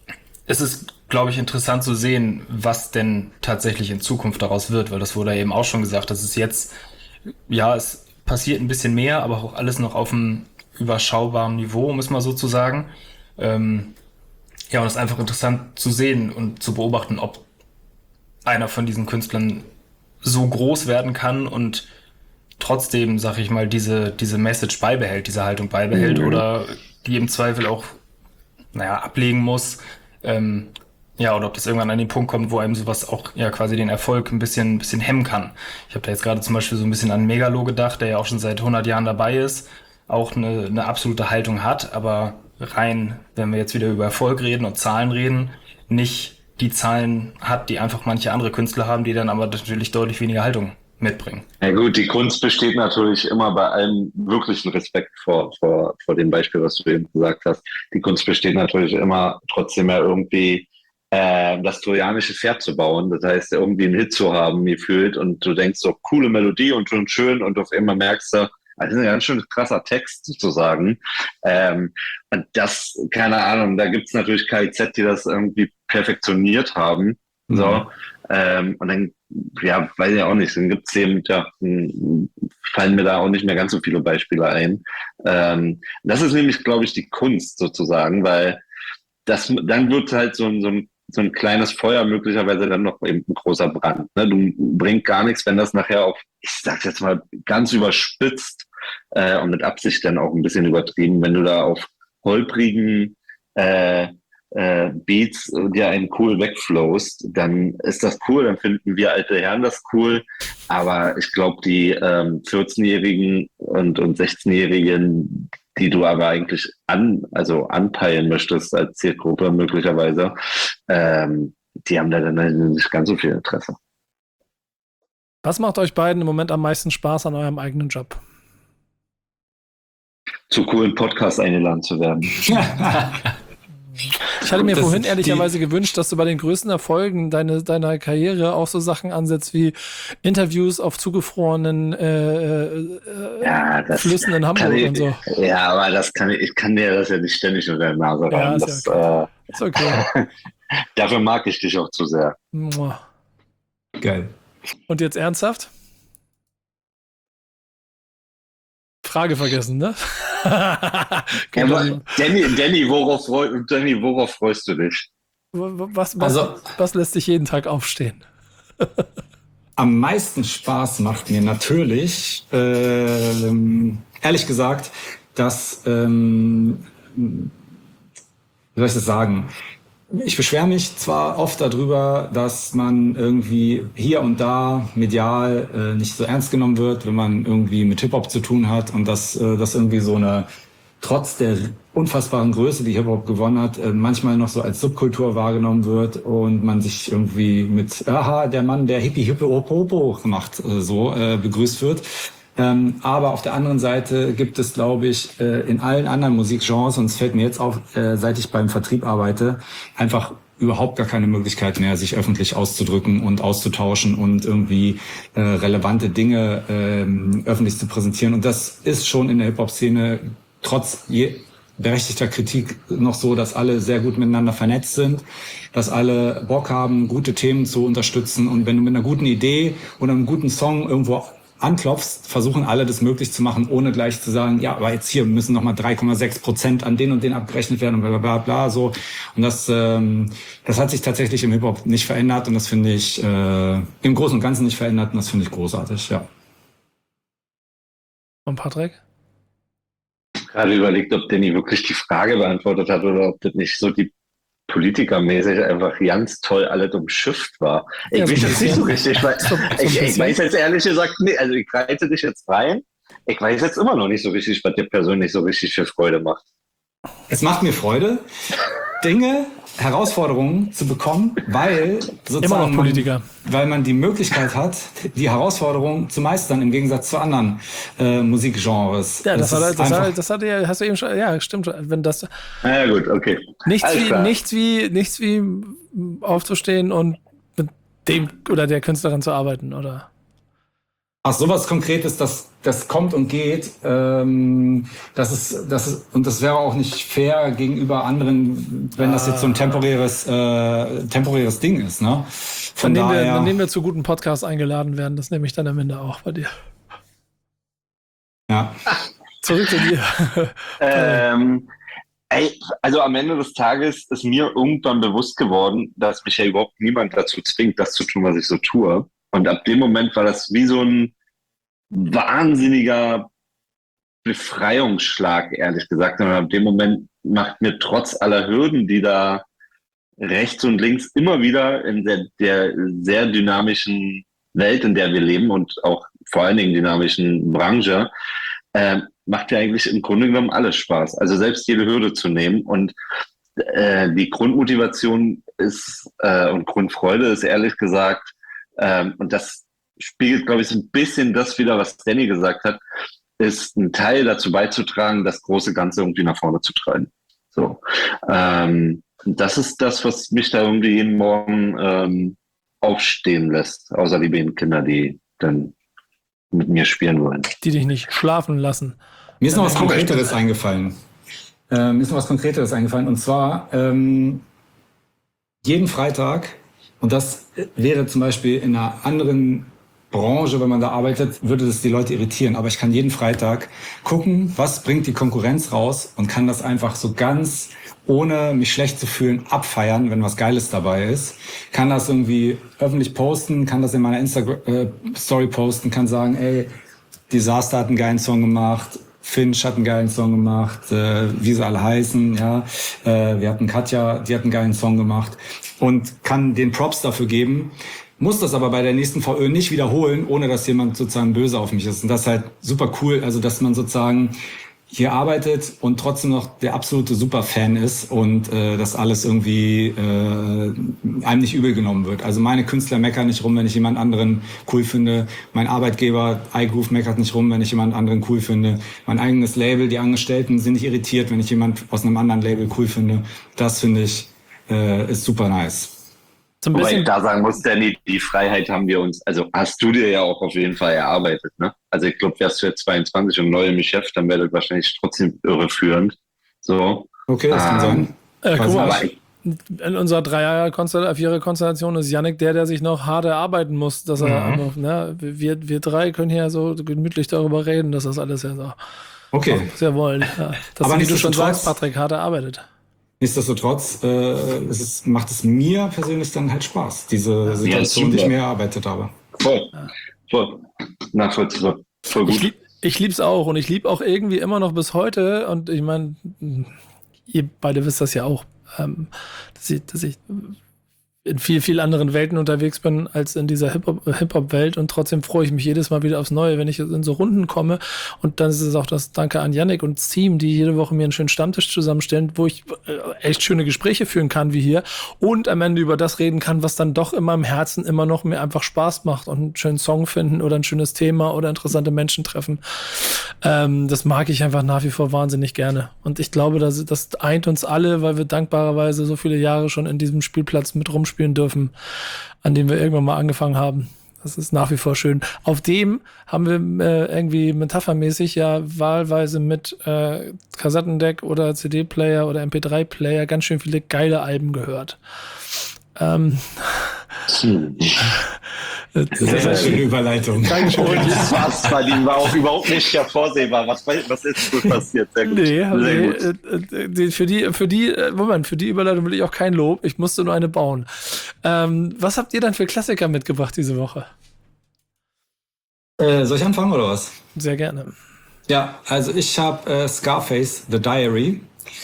es ist, glaube ich, interessant zu sehen, was denn tatsächlich in Zukunft daraus wird, weil das wurde ja eben auch schon gesagt, dass es jetzt, ja, es passiert ein bisschen mehr, aber auch alles noch auf einem überschaubaren Niveau, um es mal so zu sagen. Ähm, ja, und es ist einfach interessant zu sehen und zu beobachten, ob einer von diesen Künstlern so groß werden kann und trotzdem, sag ich mal, diese, diese Message beibehält, diese Haltung beibehält mhm. oder die im Zweifel auch, naja, ablegen muss. Ähm, ja, oder ob das irgendwann an den Punkt kommt, wo einem sowas auch ja quasi den Erfolg ein bisschen, ein bisschen hemmen kann. Ich habe da jetzt gerade zum Beispiel so ein bisschen an Megalo gedacht, der ja auch schon seit hundert Jahren dabei ist, auch eine, eine absolute Haltung hat, aber rein, wenn wir jetzt wieder über Erfolg reden und Zahlen reden, nicht die Zahlen hat, die einfach manche andere Künstler haben, die dann aber natürlich deutlich weniger Haltung mitbringen. Ja gut, die Kunst besteht natürlich immer bei allem wirklichen Respekt vor, vor, vor dem Beispiel, was du eben gesagt hast. Die Kunst besteht natürlich immer trotzdem ja irgendwie äh, das trojanische Pferd zu bauen. Das heißt, irgendwie einen Hit zu haben, gefühlt, und du denkst so, coole Melodie und schon schön, und auf einmal merkst du, das ist ein ganz schön krasser Text sozusagen. Ähm, und das, keine Ahnung, da gibt's natürlich K I Z, die das irgendwie perfektioniert haben. Mhm. So. Ähm, und dann, ja, weiß ich auch nicht, dann gibt's eben, ja, fallen mir da auch nicht mehr ganz so viele Beispiele ein. Ähm, das ist nämlich, glaube ich, die Kunst sozusagen, weil das, dann wird halt so ein, so ein so ein kleines Feuer möglicherweise dann noch eben ein großer Brand. Ne? Du bringt gar nichts, wenn das nachher auf, ich sag's jetzt mal ganz überspitzt äh, und mit Absicht dann auch ein bisschen übertrieben, wenn du da auf holprigen äh, äh, Beats dir einen cool wegflowst, dann ist das cool, dann finden wir alte Herren das cool, aber ich glaube, die ähm, vierzehnjährigen und, und sechzehnjährigen, die du aber eigentlich an, also anpeilen möchtest als Zielgruppe möglicherweise, ähm, die haben da dann nicht ganz so viel Interesse. Was macht euch beiden im Moment am meisten Spaß an eurem eigenen Job? Zu coolen Podcasts eingeladen zu werden. Ich Ich hatte mir Das- vorhin die- ehrlicherweise gewünscht, dass du bei den größten Erfolgen deine, deiner Karriere auch so Sachen ansetzt wie Interviews auf zugefrorenen äh, äh, Ja, das Flüssen in kann Hamburg ich, und so. Ja, aber das kann ich, ich kann dir das ja nicht ständig unter der Nase Ja, reiben. ist Das, ja äh, Ist okay. dafür mag ich dich auch zu sehr. Mua. Geil. Und jetzt ernsthaft? Frage vergessen, ne? Ja, Genau. aber Danny, Danny, worauf, freu- Danny, worauf freust du dich? was, was, Also- was lässt dich jeden Tag aufstehen? Am meisten Spaß macht mir natürlich, ähm, ehrlich gesagt, dass, ähm, wie soll ich das sagen? Ich beschwere mich zwar oft darüber, dass man irgendwie hier und da medial äh, nicht so ernst genommen wird, wenn man irgendwie mit Hip-Hop zu tun hat und dass äh, das irgendwie so eine, trotz der unfassbaren Größe, die Hip-Hop gewonnen hat, äh, manchmal noch so als Subkultur wahrgenommen wird und man sich irgendwie mit, aha, der Mann, der Hippie, Hippe, Hopo macht, äh, so äh, begrüßt wird. Ähm, aber auf der anderen Seite gibt es, glaube ich, äh, in allen anderen Musikgenres, und es fällt mir jetzt auf, äh, seit ich beim Vertrieb arbeite, einfach überhaupt gar keine Möglichkeit mehr, sich öffentlich auszudrücken und auszutauschen und irgendwie äh, relevante Dinge ähm, öffentlich zu präsentieren. Und das ist schon in der Hip-Hop-Szene trotz je berechtigter Kritik noch so, dass alle sehr gut miteinander vernetzt sind, dass alle Bock haben, gute Themen zu unterstützen. Und wenn du mit einer guten Idee oder einem guten Song irgendwo anklopfst, versuchen alle das möglich zu machen, ohne gleich zu sagen, ja, aber jetzt hier müssen nochmal drei Komma sechs Prozent an den und den abgerechnet werden und bla bla bla so. Und das, ähm, das hat sich tatsächlich im Hip-Hop nicht verändert und das finde ich äh, im Großen und Ganzen nicht verändert und das finde ich großartig, ja. Und Patrick? Gerade überlegt, ob Danny wirklich die Frage beantwortet hat oder ob das nicht so die politikermäßig einfach ganz toll alles umschifft war. Ich Ja, so weiß ein jetzt nicht so richtig, weil So- so ein ich, ich bisschen. weiß jetzt ehrlich gesagt nicht, also ich reite dich jetzt rein. Ich weiß jetzt immer noch nicht so richtig, was dir persönlich so richtig für Freude macht. Es macht mir Freude, Dinge, Herausforderungen zu bekommen, weil sozusagen Immer noch Politiker. Man, weil man die Möglichkeit hat, die Herausforderungen zu meistern im Gegensatz zu anderen äh, Musikgenres. Ja, das, Es hat, ist das, einfach- hat, das hat ja, hast du eben schon, ja, stimmt schon. Wenn das, Na ja, gut, okay. nichts Alles wie, klar. nichts wie, nichts wie aufzustehen und mit dem oder der Künstlerin zu arbeiten, oder? Ach, sowas Konkretes, das, das kommt und geht, ähm, das ist, das ist, und das wäre auch nicht fair gegenüber anderen, wenn das jetzt so ein temporäres, äh, temporäres Ding ist, ne? Von Von dem wir, daher, von dem wir zu guten Podcasts eingeladen werden, das nehme ich dann am Ende auch bei dir. ja. Zurück zu dir. Ähm, ey, also am Ende des Tages ist mir irgendwann bewusst geworden, dass mich ja überhaupt niemand dazu zwingt, das zu tun, was ich so tue. Und ab dem Moment war das wie so ein wahnsinniger Befreiungsschlag, ehrlich gesagt. Und ab dem Moment macht mir trotz aller Hürden, die da rechts und links immer wieder in der, der sehr dynamischen Welt, in der wir leben und auch vor allen Dingen dynamischen Branche, äh, macht ja eigentlich im Grunde genommen alles Spaß. Also selbst jede Hürde zu nehmen. Und äh, die Grundmotivation ist äh, und Grundfreude ist ehrlich gesagt, ähm, und das spiegelt, glaube ich, so ein bisschen das wieder, was Danny gesagt hat, ist ein Teil dazu beizutragen, das große Ganze irgendwie nach vorne zu treiben. So, ähm, das ist das, was mich da irgendwie jeden Morgen ähm, aufstehen lässt, außer die beiden Kinder, die dann mit mir spielen wollen. Die dich nicht schlafen lassen. Mir ist noch was Ja, Konkreteres eingefallen. Ähm, mir ist noch was Konkreteres eingefallen. Und zwar ähm, jeden Freitag, und das wäre zum Beispiel in einer anderen Branche, wenn man da arbeitet, würde das die Leute irritieren. Aber ich kann jeden Freitag gucken, was bringt die Konkurrenz raus und kann das einfach so ganz, ohne mich schlecht zu fühlen, abfeiern, wenn was Geiles dabei ist. Kann das irgendwie öffentlich posten, kann das in meiner Insta-Story posten, kann sagen, ey, Disaster hat einen geilen Song gemacht, Finch hat einen geilen Song gemacht, äh, wie sie alle heißen, ja. Äh, wir hatten Katja, die hat einen geilen Song gemacht und kann den Props dafür geben, muss das aber bei der nächsten V Ö nicht wiederholen, ohne dass jemand sozusagen böse auf mich ist. Und das ist halt super cool, also dass man sozusagen hier arbeitet und trotzdem noch der absolute Superfan ist und äh, das alles irgendwie äh, einem nicht übel genommen wird. Also meine Künstler meckern nicht rum, wenn ich jemand anderen cool finde. Mein Arbeitgeber iGroove meckert nicht rum, wenn ich jemand anderen cool finde. Mein eigenes Label, die Angestellten sind nicht irritiert, wenn ich jemand aus einem anderen Label cool finde. Das finde ich äh, ist super nice. So ein Wobei bisschen, ich da sagen muss, Danny, die Freiheit haben wir uns, also hast du dir ja auch auf jeden Fall erarbeitet, ne? Also ich glaube, wärst du jetzt zweiundzwanzig und neu im Geschäft, dann wäre das wahrscheinlich trotzdem irreführend. So. Okay, das kann Ähm, sein. äh, guck Weiß mal, aber ich, in unserer Dreier-Konstellation, Vierer-Konstellation ist Yannick der, der sich noch hart erarbeiten muss, dass er, Mhm. aber, ne, wir, wir drei können hier so gemütlich darüber reden, dass das alles ja so Okay. sehr wollen. Ja, dass Aber du, wie du schon nichtsdestotrotz- sagst, Patrick, hart erarbeitet. Nichtsdestotrotz äh, es ist, macht es mir persönlich dann halt Spaß, diese Situation, die ich super. mir erarbeitet habe. voll, voll, nachvollziehbar, voll Ich, gut. lieb, ich lieb's auch und ich lieb auch irgendwie immer noch bis heute und ich meine, ihr beide wisst das ja auch, ähm, dass ich, dass ich in viel, viel anderen Welten unterwegs bin als in dieser Hip-Hop- Hip-Hop-Welt und trotzdem freue ich mich jedes Mal wieder aufs Neue, wenn ich in so Runden komme und dann ist es auch das Danke an Yannick und das Team, die jede Woche mir einen schönen Stammtisch zusammenstellen, wo ich äh, echt schöne Gespräche führen kann wie hier und am Ende über das reden kann, was dann doch in meinem Herzen immer noch mir einfach Spaß macht und einen schönen Song finden oder ein schönes Thema oder interessante Menschen treffen. Ähm, das mag ich einfach nach wie vor wahnsinnig gerne und ich glaube, das, das eint uns alle, weil wir dankbarerweise so viele Jahre schon in diesem Spielplatz mit rumspielen dürfen, an dem wir irgendwann mal angefangen haben. Das ist nach wie vor schön. Auf dem haben wir äh, irgendwie metaphermäßig ja wahlweise mit äh, Kassettendeck oder C D-Player oder M P drei Player ganz schön viele geile Alben gehört. Ähm, Hm. das Sehr, ist sehr schöne Überleitung. Dankeschön. Und das war's, Martin, war auch überhaupt nicht hervorsehbar. Was, was ist so passiert? Sehr gut. Nee, Sehr nee gut. äh, äh, die, für die, für die, äh, Moment, für die Überleitung will ich auch kein Lob. Ich musste nur eine bauen. Ähm, was habt ihr dann für Klassiker mitgebracht diese Woche? Äh, soll ich anfangen oder was? Sehr gerne. Ja, also ich habe äh, Scarface, The Diary.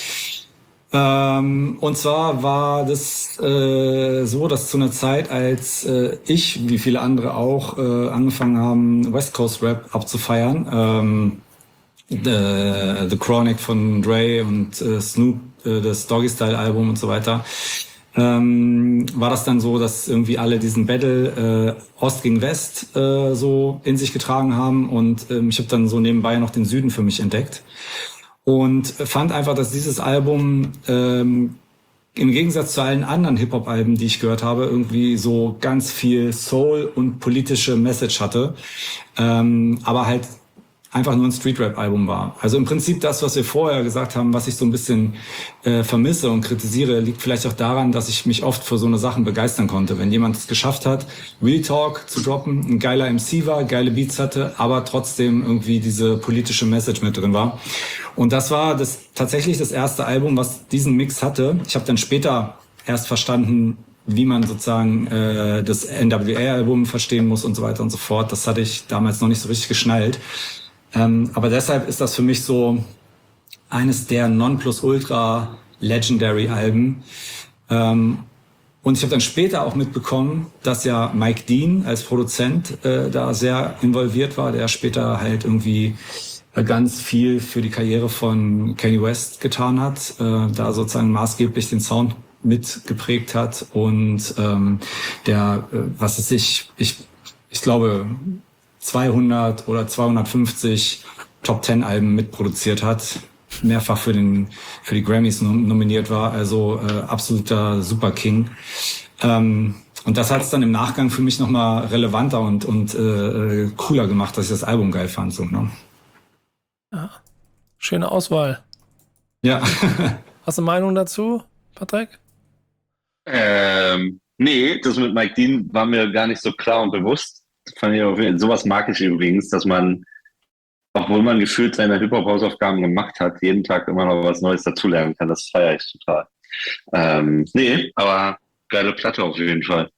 Ähm, und zwar war das äh, so, dass zu einer Zeit, als äh, ich, wie viele andere auch, äh, angefangen haben, West Coast Rap abzufeiern, ähm, The, The Chronic von Dre und äh, Snoop, äh, das Doggy Style Album und so weiter, ähm, war das dann so, dass irgendwie alle diesen Battle äh, Ost gegen West äh, so in sich getragen haben und ähm, ich habe dann so nebenbei noch den Süden für mich entdeckt und fand einfach, dass dieses Album ähm, im Gegensatz zu allen anderen Hip-Hop-Alben, die ich gehört habe, irgendwie so ganz viel Soul und politische Message hatte, ähm, aber halt einfach nur ein Street-Rap-Album war. Also im Prinzip das, was wir vorher gesagt haben, was ich so ein bisschen äh, vermisse und kritisiere, liegt vielleicht auch daran, dass ich mich oft für so eine Sachen begeistern konnte. Wenn jemand es geschafft hat, Real Talk zu droppen, ein geiler M C war, geile Beats hatte, aber trotzdem irgendwie diese politische Message mit drin war. Und das war das tatsächlich das erste Album, was diesen Mix hatte. Ich habe dann später erst verstanden, wie man sozusagen äh, das N W A-Album verstehen muss und so weiter und so fort. Das hatte ich damals noch nicht so richtig geschnallt. Ähm, aber deshalb ist das für mich so eines der Nonplusultra-Legendary-Alben. Ähm, und ich habe dann später auch mitbekommen, dass ja Mike Dean als Produzent äh, da sehr involviert war, der später halt irgendwie äh, ganz viel für die Karriere von Kanye West getan hat, äh, da sozusagen maßgeblich den Sound mitgeprägt hat und ähm, der, äh, was ist ich, ich, ich glaube, zweihundert oder zweihundertfünfzig Top Ten Alben mitproduziert hat, mehrfach für den für die Grammys nom- nominiert war, also äh, absoluter Super King. Ähm, und das hat es dann im Nachgang für mich nochmal relevanter und und äh, cooler gemacht, dass ich das Album geil fand. So, ne? Ja. Schöne Auswahl. Ja. Hast du eine Meinung dazu, Patrick? Ähm, nee, das mit Mike Dean war mir gar nicht so klar und bewusst. Das fand ich auf jeden Fall, sowas mag ich übrigens, dass man, obwohl man gefühlt seine Hip-Hop-Hausaufgaben gemacht hat, jeden Tag immer noch was Neues dazulernen kann. Das feiere ich total. Ähm, nee, aber geile Platte auf jeden Fall.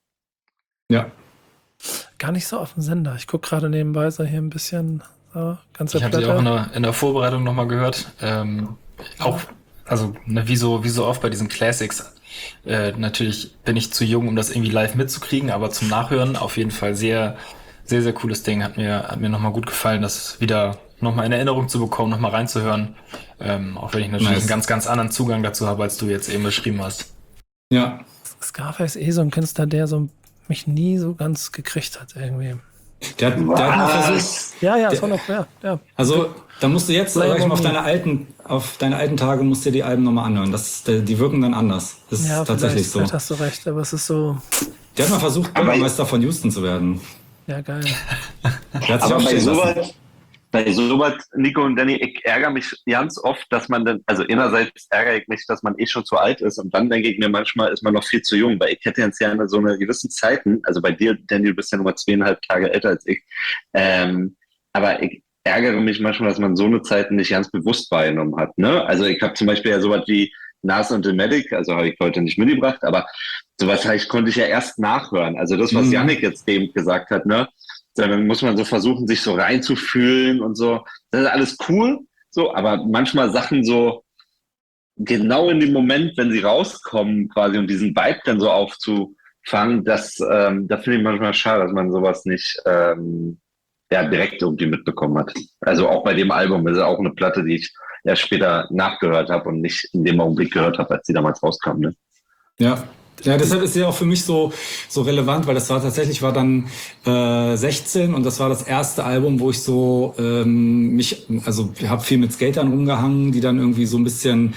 Ja. Gar nicht so auf dem Sender. Ich gucke gerade nebenbei so hier ein bisschen so, ganze Ich habe sie Platte. auch in der, in der Vorbereitung nochmal gehört. Ähm, auch, also ne, wie, so, wie so oft bei diesen Classics. Äh, natürlich bin ich zu jung, um das irgendwie live mitzukriegen, aber zum Nachhören auf jeden Fall sehr, sehr, sehr cooles Ding. Hat mir, hat mir nochmal gut gefallen, das wieder nochmal in Erinnerung zu bekommen, nochmal reinzuhören. Ähm, auch wenn ich natürlich Nice. einen ganz, ganz anderen Zugang dazu habe, als du jetzt eben beschrieben hast. Ja. Scarface ist eh so ein Künstler, der so mich nie so ganz gekriegt hat irgendwie. Der, der hat mal versucht. Ja, ja, ist auch noch, ja, ja. Also, da musst du jetzt, Play sag ich mal, on auf me. deine alten, auf deine alten Tage musst du dir die Alben nochmal anhören. Das, die wirken dann anders. Das ist Ja, tatsächlich vielleicht, so. vielleicht hast du recht, aber es ist so, Der hat mal versucht, Bürgermeister von Houston zu werden. ja, geil. Der hat sich Aber bei aufstellen lassen. sowas, bei sowas, Nico und Danny, ich ärgere mich ganz oft, dass man dann, also einerseits ärgere ich mich, dass man eh schon zu alt ist und dann denke ich mir, manchmal ist man noch viel zu jung, weil ich hätte jetzt ja so eine gewissen Zeiten, also bei dir, Danny, du bist ja nochmal zweieinhalb Tage älter als ich, ähm, aber ich ärgere mich manchmal, dass man so eine Zeiten nicht ganz bewusst wahrgenommen hat, ne? Also ich habe zum Beispiel ja sowas wie Nas und Dematic, also habe ich heute nicht mitgebracht, aber sowas ich, konnte ich ja erst nachhören. Also das, was Mhm. Yannick jetzt eben gesagt hat, ne? Dann muss man so versuchen, sich so reinzufühlen und so. Das ist alles cool, so, aber manchmal Sachen so genau in dem Moment, wenn sie rauskommen, quasi, um diesen Vibe dann so aufzufangen, das, ähm, da finde ich manchmal schade, dass man sowas nicht ähm, ja, direkt irgendwie mitbekommen hat. Also auch bei dem Album, das ist auch eine Platte, die ich erst später nachgehört habe und nicht in dem Augenblick gehört habe, als sie damals rauskam. Ne? Ja. Ja, deshalb ist sie auch für mich so, so relevant, weil das war tatsächlich, war dann äh, sechzehn und das war das erste Album, wo ich so ähm, mich, also ich habe viel mit Skatern rumgehangen, die dann irgendwie so ein bisschen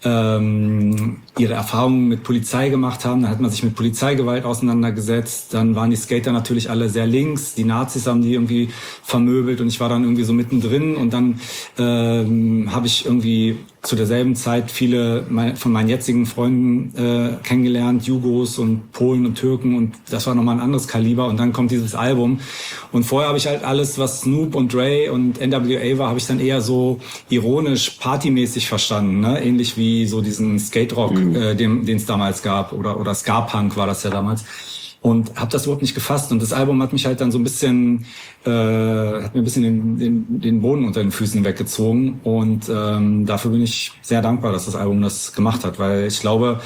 ähm, ihre Erfahrungen mit Polizei gemacht haben. Dann hat man sich mit Polizeigewalt auseinandergesetzt. Dann waren die Skater natürlich alle sehr links. Die Nazis haben die irgendwie vermöbelt und ich war dann irgendwie so mittendrin. Und dann ähm, habe ich irgendwie zu derselben Zeit viele von meinen jetzigen Freunden äh, kennengelernt, Jugos und Polen und Türken, und das war nochmal ein anderes Kaliber. Und dann kommt dieses Album. Und vorher habe ich halt alles, was Snoop und Dre und N W A war, habe ich dann eher so ironisch, partymäßig verstanden, ne? Ähnlich wie so diesen Skate-Rock, mhm. äh, den es damals gab, oder oder Ska-Punk war das ja damals. Und habe das überhaupt nicht gefasst. Und das Album hat mich halt dann so ein bisschen, äh, hat mir ein bisschen den, den, den Boden unter den Füßen weggezogen. Und ähm, dafür bin ich sehr dankbar, dass das Album das gemacht hat, weil ich glaube,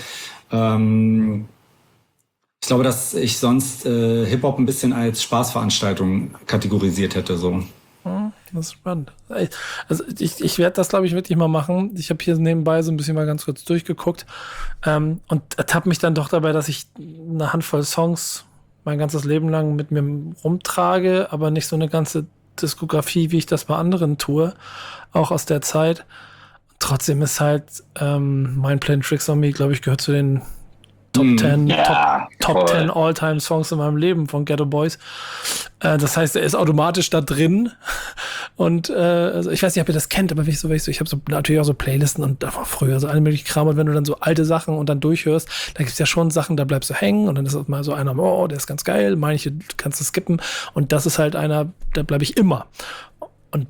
ähm, ich glaube, dass ich sonst äh, Hip-Hop ein bisschen als Spaßveranstaltung kategorisiert hätte. So. Das ist spannend. Also ich, ich werde das, glaube ich, wirklich mal machen. Ich habe hier nebenbei so ein bisschen mal ganz kurz durchgeguckt ähm, und ertappe mich dann doch dabei, dass ich eine Handvoll Songs mein ganzes Leben lang mit mir rumtrage, aber nicht so eine ganze Diskografie, wie ich das bei anderen tue, auch aus der Zeit. Trotzdem ist halt ähm, mein Plan Tricks on Me, glaube ich, gehört zu den Top zehn, ja, Top, Top zehn All-Time-Songs in meinem Leben von Ghetto Boys. Äh, das heißt, er ist automatisch da drin. Und äh, also ich weiß nicht, ob ihr das kennt, aber wenn ich so, wenn ich so, ich habe so natürlich auch so Playlisten und da war früher so alle möglichen Kram, und wenn du dann so alte Sachen und dann durchhörst, da gibt's ja schon Sachen, da bleibst du hängen und dann ist mal so einer, oh, der ist ganz geil, manche kannst du skippen, und das ist halt einer, da bleibe ich immer. Und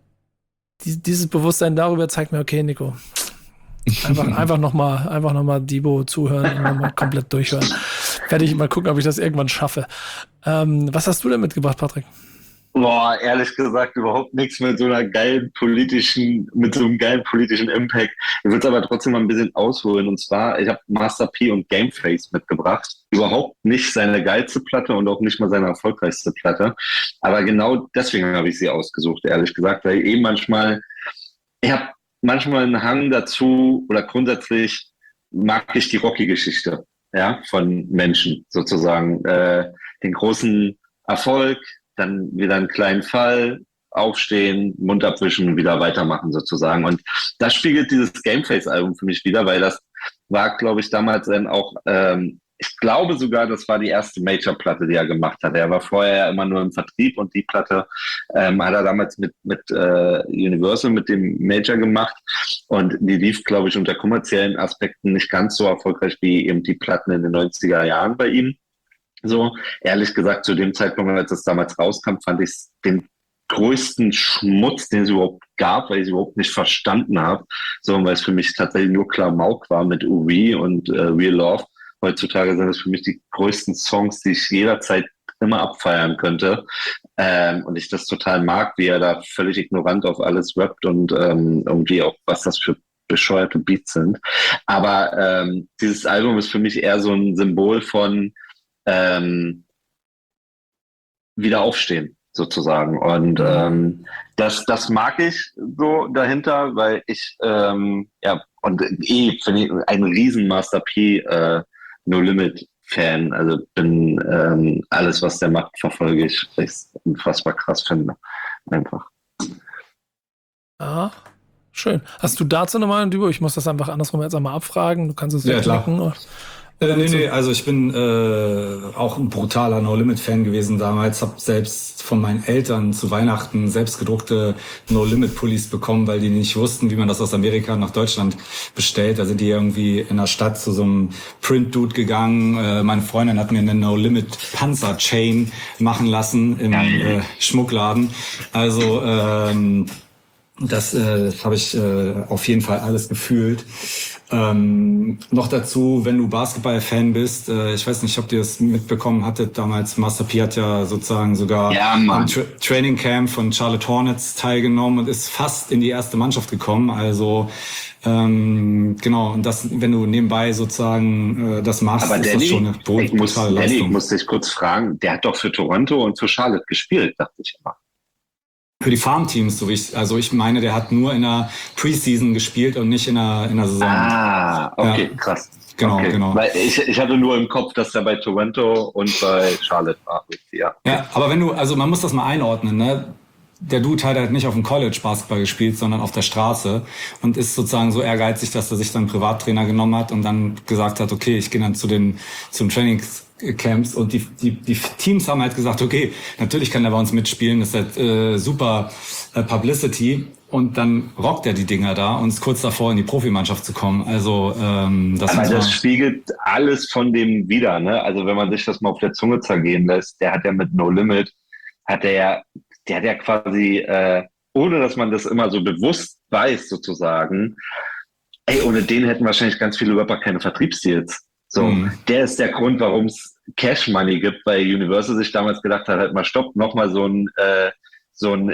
die, dieses Bewusstsein darüber zeigt mir, okay, Nico, Einfach, einfach nochmal, einfach nochmal Debo zuhören und nochmal komplett durchhören. Werde ich mal gucken, ob ich das irgendwann schaffe. Ähm, was hast du denn mitgebracht, Patrick? Boah, ehrlich gesagt, überhaupt nichts mit so einer geilen politischen, mit so einem geilen politischen Impact. Ich würde es aber trotzdem mal ein bisschen ausholen. Und zwar, ich habe Master P und Gameface mitgebracht. Überhaupt nicht seine geilste Platte und auch nicht mal seine erfolgreichste Platte. Aber genau deswegen habe ich sie ausgesucht, ehrlich gesagt, weil eben manchmal, ich habe manchmal einen Hang dazu, oder grundsätzlich mag ich die Rocky-Geschichte, ja, von Menschen sozusagen. Äh, den großen Erfolg, dann wieder einen kleinen Fall, aufstehen, Mund abwischen und wieder weitermachen sozusagen. Und das spiegelt dieses Gameface-Album für mich wieder, weil das war, glaube ich, damals dann auch, ähm, ich glaube sogar, das war die erste Major-Platte, die er gemacht hat. Er war vorher ja immer nur im Vertrieb, und die Platte ähm, hat er damals mit, mit äh, Universal, mit dem Major gemacht. Und die lief, glaube ich, unter kommerziellen Aspekten nicht ganz so erfolgreich wie eben die Platten in den neunziger Jahren bei ihm. So, ehrlich gesagt, zu dem Zeitpunkt, als das damals rauskam, fand ich den größten Schmutz, den es überhaupt gab, weil ich es überhaupt nicht verstanden habe. So, weil es für mich tatsächlich nur Klamauk war mit U V und äh, Real Love. Heutzutage sind es für mich die größten Songs, die ich jederzeit immer abfeiern könnte. Ähm, und ich das total mag, wie er da völlig ignorant auf alles rappt und ähm, irgendwie auch, was das für bescheuerte Beats sind. Aber ähm, dieses Album ist für mich eher so ein Symbol von ähm, Wiederaufstehen sozusagen. Und ähm, das, das mag ich so dahinter, weil ich, ähm, ja, und eh finde ich ein riesen Master P äh, No Limit Fan. Also bin ähm, alles, was der macht, verfolge ich, weil ich es unfassbar krass finde. Einfach. Ja, schön. Hast du dazu eine Meinung, Dübo? Ich muss das einfach andersrum jetzt einmal abfragen. Du kannst es Ja, ja klar. knicken. Äh, nee, nee, also ich bin äh, auch ein brutaler No-Limit-Fan gewesen damals. Hab selbst von meinen Eltern zu Weihnachten selbst gedruckte No-Limit-Pullis bekommen, weil die nicht wussten, wie man das aus Amerika nach Deutschland bestellt. Da sind die irgendwie in der Stadt zu so einem Print-Dude gegangen. Äh, meine Freundin hat mir eine No-Limit-Panzer-Chain machen lassen im äh, Schmuckladen. Also ähm, das, äh, das habe ich äh, auf jeden Fall alles gefühlt. Ähm, noch dazu, wenn du Basketball-Fan bist, äh, ich weiß nicht, ob ihr das mitbekommen hattet, damals Master P hat ja sozusagen sogar Ja, am Tra- Training Camp von Charlotte Hornets teilgenommen und ist fast in die erste Mannschaft gekommen. Also ähm, genau, und das, wenn du nebenbei sozusagen äh, das machst, Aber ist Danny, das schon eine brutale ich muss, Danny, ich Leistung. muss dich kurz fragen, der hat doch für Toronto und für Charlotte gespielt, dachte ich immer. Für die Farmteams, so wie ich, also ich meine, der hat nur in der Preseason gespielt und nicht in der, in der Saison. Ah, okay, Ja. krass. Genau, okay. genau. Weil ich, ich hatte nur im Kopf, dass er bei Toronto und bei Charlotte war. Ja. Ja, aber wenn du, also man muss das mal einordnen, ne? Der Dude hat halt nicht auf dem College Basketball gespielt, sondern auf der Straße und ist sozusagen so ehrgeizig, dass er sich dann einen Privattrainer genommen hat und dann gesagt hat, okay, ich gehe dann zu den zum Trainingscamps und die, die die Teams haben halt gesagt, okay, natürlich kann er bei uns mitspielen, das ist halt äh, super äh, Publicity und dann rockt er die Dinger da und ist kurz davor in die Profimannschaft zu kommen. Also ähm, das Aber muss das man- spiegelt alles von dem wider, ne? Also wenn man sich das mal auf der Zunge zergehen lässt, der hat ja mit No Limit, hat er ja, der hat ja quasi, äh, ohne dass man das immer so bewusst weiß sozusagen, ey, ohne den hätten wahrscheinlich ganz viele Rapper keine Vertriebsdeals. So, Mhm. der ist der Grund, warum es Cash Money gibt, weil Universal sich damals gedacht hat, halt mal stopp, nochmal so ein äh, so ein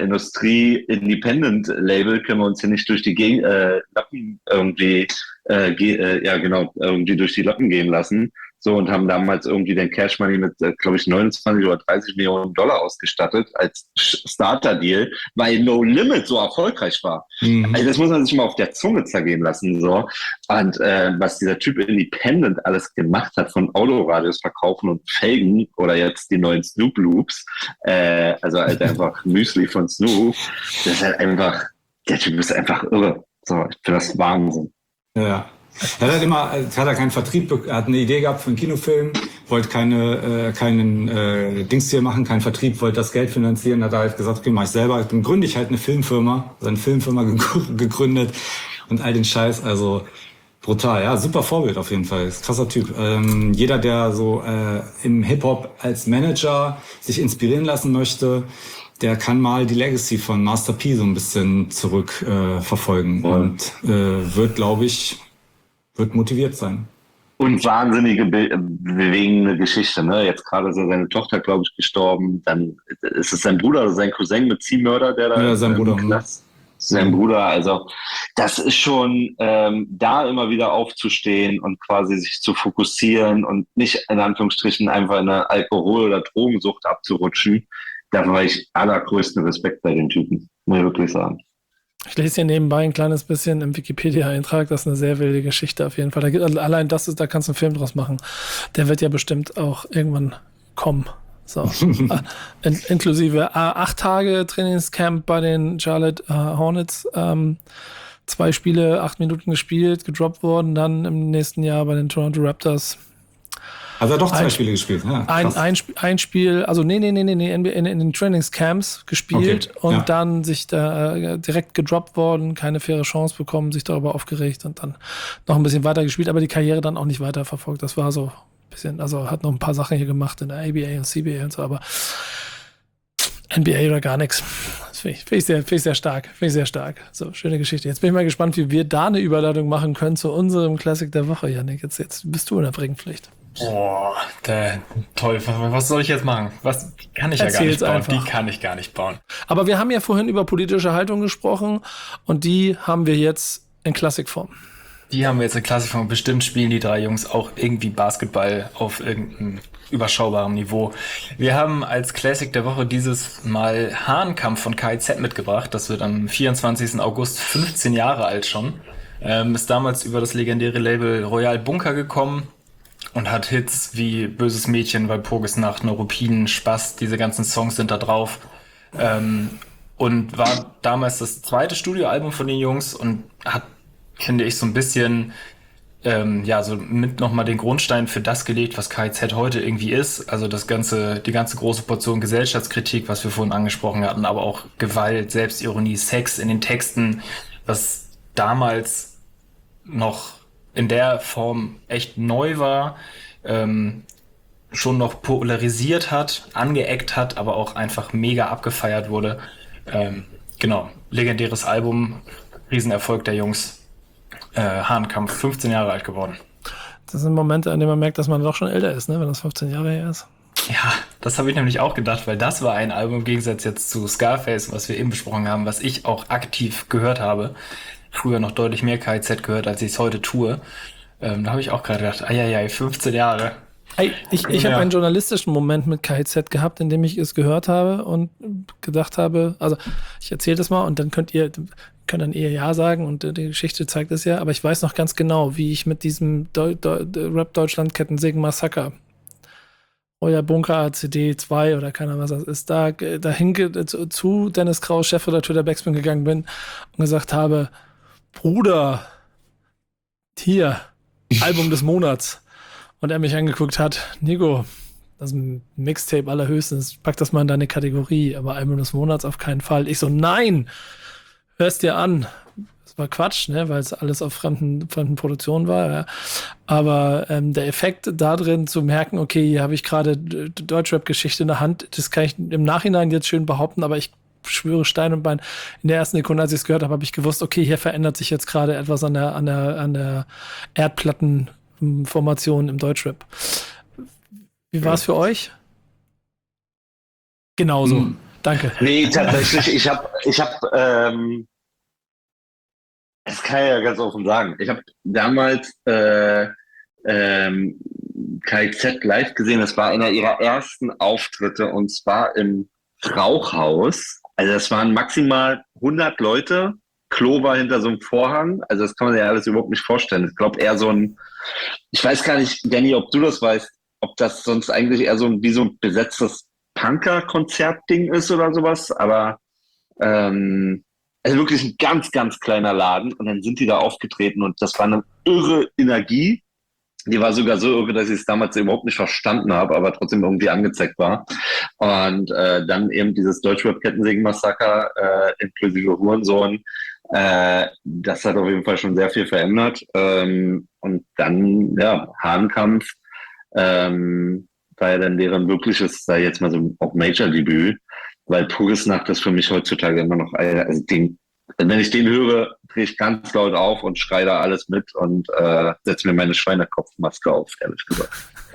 Industrie-Independent-Label können wir uns hier nicht durch die Ge äh, Lappen irgendwie, äh, ge äh, ja genau, irgendwie durch die Lappen gehen lassen. So, und haben damals irgendwie den Cash Money mit, äh, glaube ich, neunundzwanzig oder dreißig Millionen Dollar ausgestattet als Starter-Deal, weil No Limit so erfolgreich war. Mhm. Also das muss man sich mal auf der Zunge zergehen lassen. So. Und äh, was dieser Typ Independent alles gemacht hat, von Autoradios verkaufen und Felgen oder jetzt die neuen Snoop Loops, äh, also halt einfach Müsli von Snoop, das ist halt einfach, der Typ ist einfach irre. So, ich finde das Wahnsinn. Ja. Er hat immer, er hat er keinen Vertrieb, er hat eine Idee gehabt für einen Kinofilm, wollte keine, äh, keinen äh, Dings hier machen, keinen Vertrieb, wollte das Geld finanzieren, hat er halt gesagt, okay, mach ich selber, dann gründe ich halt eine Filmfirma, seine Filmfirma ge- gegründet und all den Scheiß, also brutal, ja, super Vorbild auf jeden Fall, ist ein krasser Typ. Ähm, jeder, der so äh, im Hip-Hop als Manager sich inspirieren lassen möchte, der kann mal die Legacy von Master P so ein bisschen zurück äh, verfolgen Ja. und äh, wird, glaube ich, wird motiviert sein. Und wahnsinnige, be bewegende Geschichte, ne? Jetzt gerade ist ja seine Tochter, glaube ich, gestorben. Dann ist es sein Bruder oder sein Cousin mit Ziehmörder, der da Ja, sein im Bruder. Knast- Sein Bruder, also das ist schon, ähm, da immer wieder aufzustehen und quasi sich zu fokussieren und nicht in Anführungsstrichen einfach in eine Alkohol- oder Drogensucht abzurutschen. Da war ich allergrößten Respekt bei den Typen, muss ich wirklich sagen. Ich lese hier nebenbei ein kleines bisschen im Wikipedia-Eintrag. Das ist eine sehr wilde Geschichte auf jeden Fall. Da gibt, allein das ist, da kannst du einen Film draus machen. Der wird ja bestimmt auch irgendwann kommen. So. In, inklusive äh, acht Tage Trainingscamp bei den Charlotte äh, Hornets. Ähm, zwei Spiele, acht Minuten gespielt, gedroppt worden. Dann im nächsten Jahr bei den Toronto Raptors. Also er hat doch zwei Ein- Spiele gespielt. Ja, Ein, krass. ein, Sp- ein Spiel, also nee, nee, nee, nee, nee in, in, in den Trainingscamps gespielt Okay, und ja. dann sich da äh, direkt gedroppt worden, keine faire Chance bekommen, sich darüber aufgeregt und dann noch ein bisschen weiter gespielt, aber die Karriere dann auch nicht weiter verfolgt. Das war so ein bisschen, also hat noch ein paar Sachen hier gemacht in der A B A und C B A und so, aber N B A oder gar nichts. Das finde ich, find ich, sehr, find ich sehr stark. Finde ich sehr stark. So, schöne Geschichte. Jetzt bin ich mal gespannt, wie wir da eine Überleitung machen können zu unserem Classic der Woche, Yannick. Jetzt, jetzt bist du in der Bringpflicht. Boah, der, toll. Was, was soll ich jetzt machen? Was die kann ich ja gar Erzähl's nicht bauen. einfach. Die kann ich gar nicht bauen. Aber wir haben ja vorhin über politische Haltung gesprochen und die haben wir jetzt in Klassikform. Die haben wir jetzt in Klassikform. Bestimmt spielen die drei Jungs auch irgendwie Basketball auf irgendeinem überschaubarem Niveau. Wir haben als Classic der Woche dieses Mal Hahnkampf von K I Z mitgebracht. Das wird am vierundzwanzigsten August fünfzehn Jahre alt schon. Ähm, ist damals über das legendäre Label Royal Bunker gekommen. und hat Hits wie Böses Mädchen, Walpurgisnacht, Neuruppin, Spaß, diese ganzen Songs sind da drauf. Ähm, und war damals das zweite Studioalbum von den Jungs und hat, finde ich, so ein bisschen ähm, ja, so mit nochmal den Grundstein für das gelegt, was K I Z heute irgendwie ist. Also das ganze, die ganze große Portion Gesellschaftskritik, was wir vorhin angesprochen hatten, aber auch Gewalt, Selbstironie, Sex in den Texten, was damals noch in der Form echt neu war, ähm, schon noch polarisiert hat, angeeckt hat, aber auch einfach mega abgefeiert wurde. Ähm, genau, legendäres Album, Riesenerfolg der Jungs. Äh, Hahnkampf, fünfzehn Jahre alt geworden. Das sind Momente, an denen man merkt, dass man doch schon älter ist, ne? Wenn das fünfzehn Jahre her ist. Ja, das habe ich nämlich auch gedacht, weil das war ein Album im Gegensatz jetzt zu Scarface, was wir eben besprochen haben, was ich auch aktiv gehört habe. Früher noch deutlich mehr K I Z gehört, als ich es heute tue. Ähm, da habe ich auch gerade gedacht, eieiei, fünfzehn Jahre. Ey, ich ich Ja. habe einen journalistischen Moment mit K I Z gehabt, in dem ich es gehört habe und gedacht habe, also ich erzähle das mal und dann könnt ihr, könnt dann eher Ja sagen und die Geschichte zeigt es ja, aber ich weiß noch ganz genau, wie ich mit diesem Deu Deu Rap-Deutschland-Kettensägen Massaker, euer Bunker C D zwei oder keiner was das ist, da dahin zu, zu Dennis Kraus, Chefredakteur der Backspin gegangen bin und gesagt habe, Bruder, hier, Album des Monats. Und er mich angeguckt hat, Nico, das ist ein Mixtape allerhöchstens, pack das mal in deine Kategorie, aber Album des Monats auf keinen Fall. Ich so, nein, hör's dir an. Das war Quatsch, ne, weil es alles auf fremden, fremden Produktionen war. Ja. Aber ähm, der Effekt da drin zu merken, okay, hier habe ich gerade Deutschrap-Geschichte in der Hand, das kann ich im Nachhinein jetzt schön behaupten, aber ich schwöre Stein und Bein, in der ersten Sekunde, als ich es gehört habe, habe ich gewusst, okay, hier verändert sich jetzt gerade etwas an der, an der, an der Erdplattenformation im Deutschrap. Wie war es für euch? Genauso. Hm. Danke. Nee, tatsächlich, ich habe, ich habe, ähm, das kann ich ja ganz offen sagen. Ich habe damals äh, ähm, K I Z live gesehen. Das war einer ihrer ersten Auftritte und zwar im Rauchhaus. Also das waren maximal hundert Leute. Klo war hinter so einem Vorhang. Also das kann man sich ja alles überhaupt nicht vorstellen. Ich glaube eher so ein, ich weiß gar nicht, Danny, ob du das weißt, ob das sonst eigentlich eher so ein, wie so ein besetztes Punker-Konzertding ist oder sowas. Aber ähm, also wirklich ein ganz, ganz kleiner Laden. Und dann sind die da aufgetreten und das war eine irre Energie. Die war sogar so irre, dass ich es damals überhaupt nicht verstanden habe, aber trotzdem irgendwie angezeigt war. Und äh, dann eben dieses Deutschrap-Kettensägen-Massaker äh, inklusive Hurensohn, äh, das hat auf jeden Fall schon sehr viel verändert. Ähm, und dann, ja, Hahnkampf ähm, war ja dann deren wirkliches, sei jetzt mal so auch Major-Debüt, weil Purgisnacht ist für mich heutzutage immer noch, also den, wenn ich den höre, drehe ich ganz laut auf und schreie da alles mit und äh, setze mir meine Schweinekopfmaske auf, ehrlich gesagt.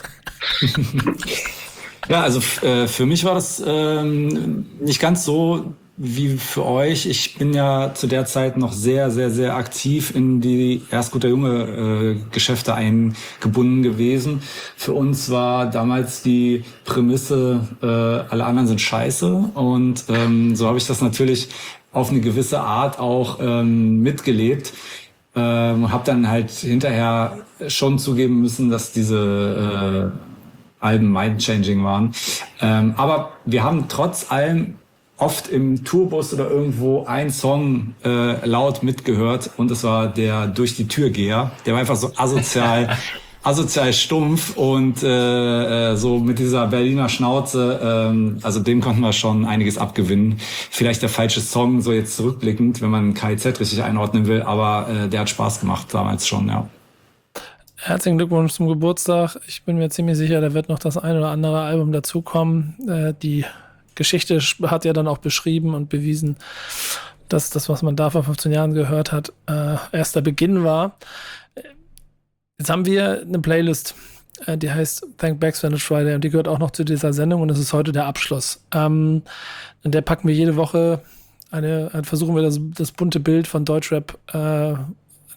Ja, also äh, für mich war das ähm, nicht ganz so wie für euch. Ich bin ja zu der Zeit noch sehr, sehr, sehr aktiv in die erst guter Junge äh, Geschäfte eingebunden gewesen. Für uns war damals die Prämisse, äh, alle anderen sind scheiße. Und ähm, so habe ich das natürlich auf eine gewisse Art auch ähm, mitgelebt. Ähm, habe dann halt hinterher schon zugeben müssen, dass diese äh, Alben mind-changing waren. Ähm, aber wir haben trotz allem oft im Tourbus oder irgendwo einen Song äh, laut mitgehört und es war der Durch die Türgeher. Der war einfach so asozial, asozial stumpf und äh, so mit dieser Berliner Schnauze. Ähm, also dem konnten wir schon einiges abgewinnen. Vielleicht der falsche Song, so jetzt zurückblickend, wenn man K I Z richtig einordnen will, aber äh, der hat Spaß gemacht damals schon, ja. Herzlichen Glückwunsch zum Geburtstag. Ich bin mir ziemlich sicher, da wird noch das ein oder andere Album dazukommen. Äh, die Geschichte hat ja dann auch beschrieben und bewiesen, dass das, was man da vor fünfzehn Jahren gehört hat, äh, erst der Beginn war. Jetzt haben wir eine Playlist, äh, die heißt Thank Backspin Friday und die gehört auch noch zu dieser Sendung und es ist heute der Abschluss. Ähm, in der packen wir jede Woche eine, versuchen wir das, das bunte Bild von Deutschrap äh,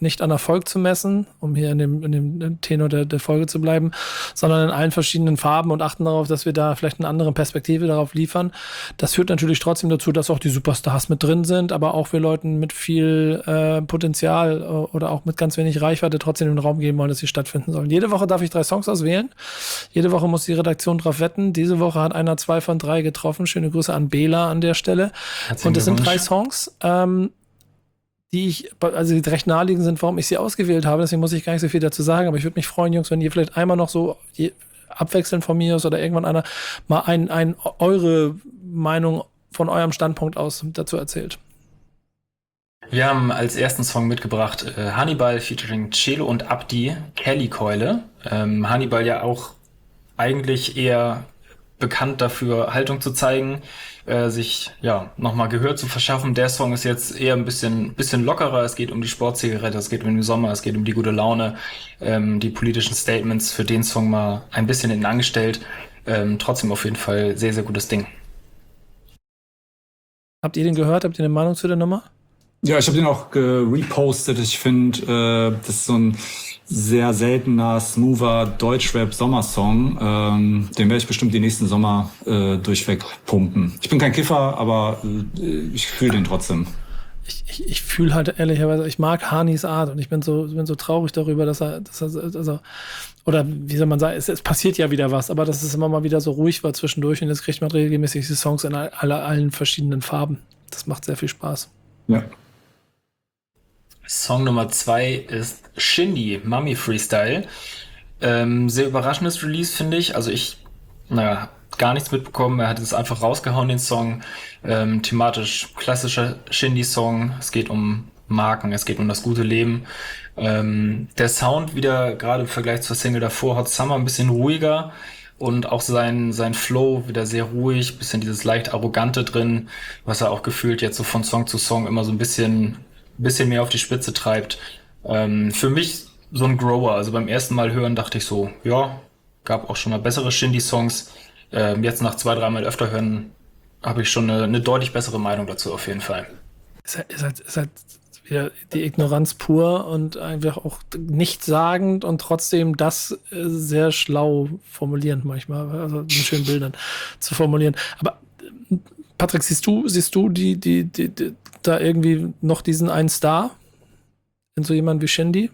nicht an Erfolg zu messen, um hier in dem, in dem Tenor der, der Folge zu bleiben, sondern in allen verschiedenen Farben und achten darauf, dass wir da vielleicht eine andere Perspektive darauf liefern. Das führt natürlich trotzdem dazu, dass auch die Superstars mit drin sind, aber auch wir Leuten mit viel äh, Potenzial äh, oder auch mit ganz wenig Reichweite trotzdem den Raum geben wollen, dass sie stattfinden sollen. Jede Woche darf ich drei Songs auswählen. Jede Woche muss die Redaktion drauf wetten. Diese Woche hat einer zwei von drei getroffen. Schöne Grüße an Bela an der Stelle. Herzlichen Und es sind Glückwunsch. drei Songs, ähm, die ich, also die recht naheliegend sind, warum ich sie ausgewählt habe. Deswegen muss ich gar nicht so viel dazu sagen. Aber ich würde mich freuen, Jungs, wenn ihr vielleicht einmal noch so je, abwechselnd von mir aus oder irgendwann einer mal ein, ein, eure Meinung von eurem Standpunkt aus dazu erzählt. Wir haben als ersten Song mitgebracht äh, Hannibal featuring Celo und Abdi, Kelly-Keule. Ähm, Hannibal ja auch eigentlich eher bekannt dafür, Haltung zu zeigen, äh, sich ja nochmal Gehör zu verschaffen. Der Song ist jetzt eher ein bisschen bisschen lockerer. Es geht um die Sportzigarette, es geht um den Sommer, es geht um die gute Laune, ähm, die politischen Statements. Für den Song mal ein bisschen hinten angestellt. Ähm, trotzdem auf jeden Fall sehr, sehr gutes Ding. Habt ihr den gehört? Habt ihr eine Meinung zu der Nummer? Ja, ich habe den auch gerepostet. Ich finde, äh, das ist so ein sehr seltener, smoother Deutschrap-Sommersong. Ähm, den werde ich bestimmt die nächsten Sommer äh, durchweg pumpen. Ich bin kein Kiffer, aber äh, ich fühle den trotzdem. Ich, ich, ich fühle halt ehrlicherweise, ich mag Hanis Art und ich bin so, bin so traurig darüber, dass er, dass er, also, oder wie soll man sagen, es, es passiert ja wieder was, aber dass es immer mal wieder so ruhig war zwischendurch und jetzt kriegt man regelmäßig die Songs in all, alle, allen verschiedenen Farben. Das macht sehr viel Spaß. Ja. Song Nummer zwei ist Shindy, Mummy Freestyle. Ähm, sehr überraschendes Release, finde ich. Also ich, naja, gar nichts mitbekommen. Er hat es einfach rausgehauen, den Song. Ähm, thematisch klassischer Shindy-Song. Es geht um Marken, es geht um das gute Leben. Ähm, der Sound wieder, gerade im Vergleich zur Single davor, Hot Summer, ein bisschen ruhiger. Und auch sein, sein Flow wieder sehr ruhig, bisschen dieses leicht Arrogante drin, was er auch gefühlt jetzt so von Song zu Song immer so ein bisschen bisschen mehr auf die Spitze treibt. Ähm, für mich so ein Grower. Also beim ersten Mal hören dachte ich so, ja, gab auch schon mal bessere Shindy-Songs. Ähm, jetzt nach zwei, dreimal öfter hören, habe ich schon eine, eine deutlich bessere Meinung dazu auf jeden Fall. Ist halt, ist halt, ist halt wieder die Ignoranz pur und einfach auch nichtssagend und trotzdem das äh, sehr schlau formulierend manchmal, also mit schönen Bildern zu formulieren. Aber äh, Patrick, siehst du, siehst du die, die, die, die da irgendwie noch diesen einen Star in so jemand wie Shindy?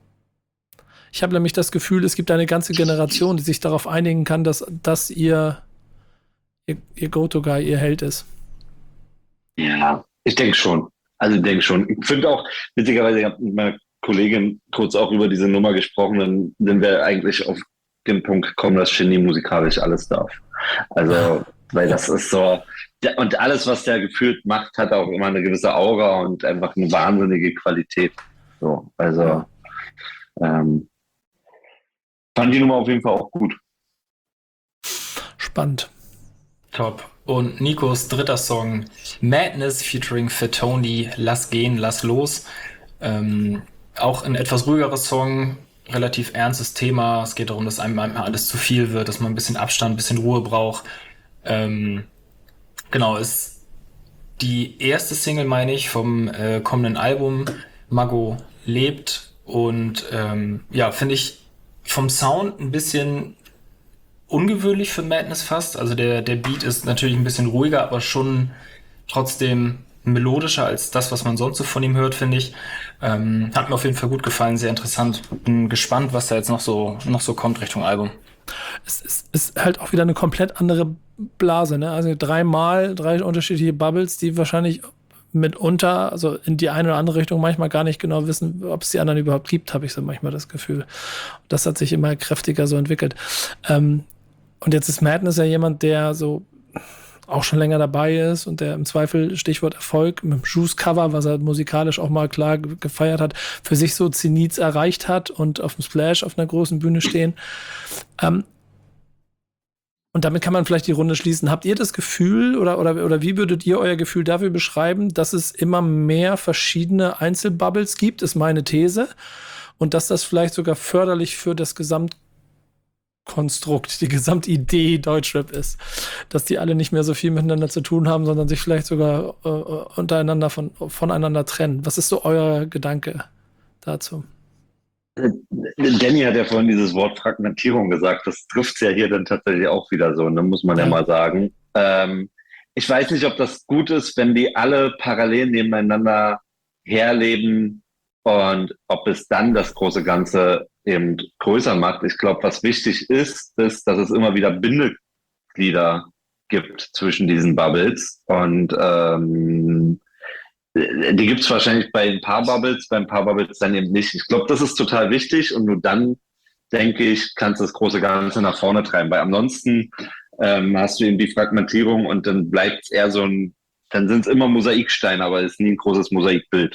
Ich habe nämlich das Gefühl, es gibt eine ganze Generation, die sich darauf einigen kann, dass das ihr, ihr, ihr Go-To-Guy, ihr Held ist. Ja, ich denke schon. Also ich denke schon. Ich finde auch, witzigerweise, ich habe mit meiner Kollegin kurz auch über diese Nummer gesprochen, dann sind wir eigentlich auf den Punkt gekommen, dass Shindy musikalisch alles darf. Also, weil das ist so, und alles, was der gefühlt macht, hat auch immer eine gewisse Aura und einfach eine wahnsinnige Qualität. So, also ähm, fand die Nummer auf jeden Fall auch gut. Spannend. Top. Und Nikos dritter Song, Madness featuring Fatoni, Lass gehen, lass los. Ähm, auch ein etwas ruhigerer Song, relativ ernstes Thema. Es geht darum, dass einem manchmal alles zu viel wird, dass man ein bisschen Abstand, ein bisschen Ruhe braucht. Ähm, genau, ist die erste Single, meine ich, vom äh, kommenden Album. Mago lebt und ähm, ja, finde ich vom Sound ein bisschen ungewöhnlich für Madness fast. Also der, der Beat ist natürlich ein bisschen ruhiger, aber schon trotzdem melodischer als das, was man sonst so von ihm hört, finde ich. Ähm, hat mir auf jeden Fall gut gefallen, sehr interessant. Bin gespannt, was da jetzt noch so, noch so kommt Richtung Album. Es ist, ist halt auch wieder eine komplett andere Blase, ne? Also dreimal, drei unterschiedliche Bubbles, die wahrscheinlich mitunter, also in die eine oder andere Richtung manchmal gar nicht genau wissen, ob es die anderen überhaupt gibt, habe ich so manchmal das Gefühl. Das hat sich immer kräftiger so entwickelt. Ähm, und jetzt ist Madness ja jemand, der so auch schon länger dabei ist und der im Zweifel, Stichwort Erfolg, mit dem Juice-Cover, was er musikalisch auch mal klar ge- gefeiert hat, für sich so Zenits erreicht hat und auf dem Splash auf einer großen Bühne stehen. Ähm, und damit kann man vielleicht die Runde schließen. Habt ihr das Gefühl oder, oder, oder wie würdet ihr euer Gefühl dafür beschreiben, dass es immer mehr verschiedene Einzelbubbles gibt, ist meine These, und dass das vielleicht sogar förderlich für das Gesamtkonstrukt, die Gesamtidee Deutschrap ist, dass die alle nicht mehr so viel miteinander zu tun haben, sondern sich vielleicht sogar äh, untereinander von, voneinander trennen. Was ist so euer Gedanke dazu? Danny hat ja vorhin dieses Wort Fragmentierung gesagt. Das trifft es ja hier dann tatsächlich auch wieder so, ne, muss man ja, ja mal sagen. Ähm, ich weiß nicht, ob das gut ist, wenn die alle parallel nebeneinander herleben und ob es dann das große Ganze eben größer macht. Ich glaube, was wichtig ist, ist, dass es immer wieder Bindeglieder gibt zwischen diesen Bubbles und ähm, die gibt es wahrscheinlich bei ein paar Bubbles, bei ein paar Bubbles dann eben nicht. Ich glaube, das ist total wichtig und nur dann, denke ich, kannst du das große Ganze nach vorne treiben. Weil ansonsten ähm, hast du eben die Fragmentierung und dann bleibt es eher so ein, dann sind es immer Mosaiksteine, aber es ist nie ein großes Mosaikbild.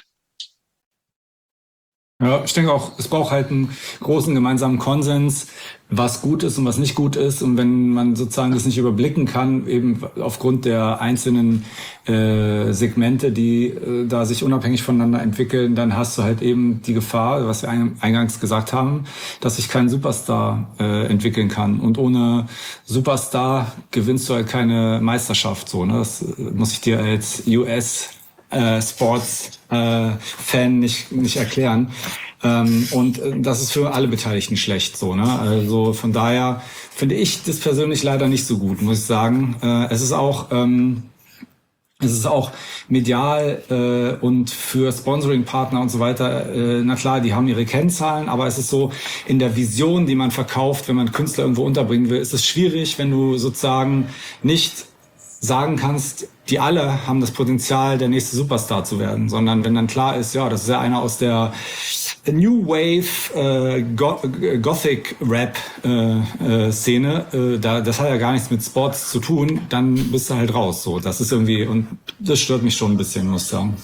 Ja, ich denke auch, es braucht halt einen großen gemeinsamen Konsens, was gut ist und was nicht gut ist. Und wenn man sozusagen das nicht überblicken kann, eben aufgrund der einzelnen äh, Segmente, die äh, da sich unabhängig voneinander entwickeln, dann hast du halt eben die Gefahr, was wir eingangs gesagt haben, dass sich kein Superstar äh, entwickeln kann. Und ohne Superstar gewinnst du halt keine Meisterschaft. So, ne? Das muss ich dir als U S Äh, Sports-Fan äh, nicht nicht erklären. Ähm, und äh, das ist für alle Beteiligten schlecht so, ne? Also von daher finde ich das persönlich leider nicht so gut, muss ich sagen. Äh, es ist auch ähm, es ist auch medial äh, und für Sponsoring-Partner und so weiter, äh, na klar, die haben ihre Kennzahlen, aber es ist so, in der Vision, die man verkauft, wenn man Künstler irgendwo unterbringen will, ist es schwierig, wenn du sozusagen nicht sagen kannst, die alle haben das Potenzial, der nächste Superstar zu werden, sondern wenn dann klar ist, ja, das ist ja einer aus der New Wave äh, Go- Gothic Rap äh, äh, Szene, äh, da, das hat ja gar nichts mit Sports zu tun, dann bist du halt raus. So, das ist irgendwie, und das stört mich schon ein bisschen, muss ich sagen.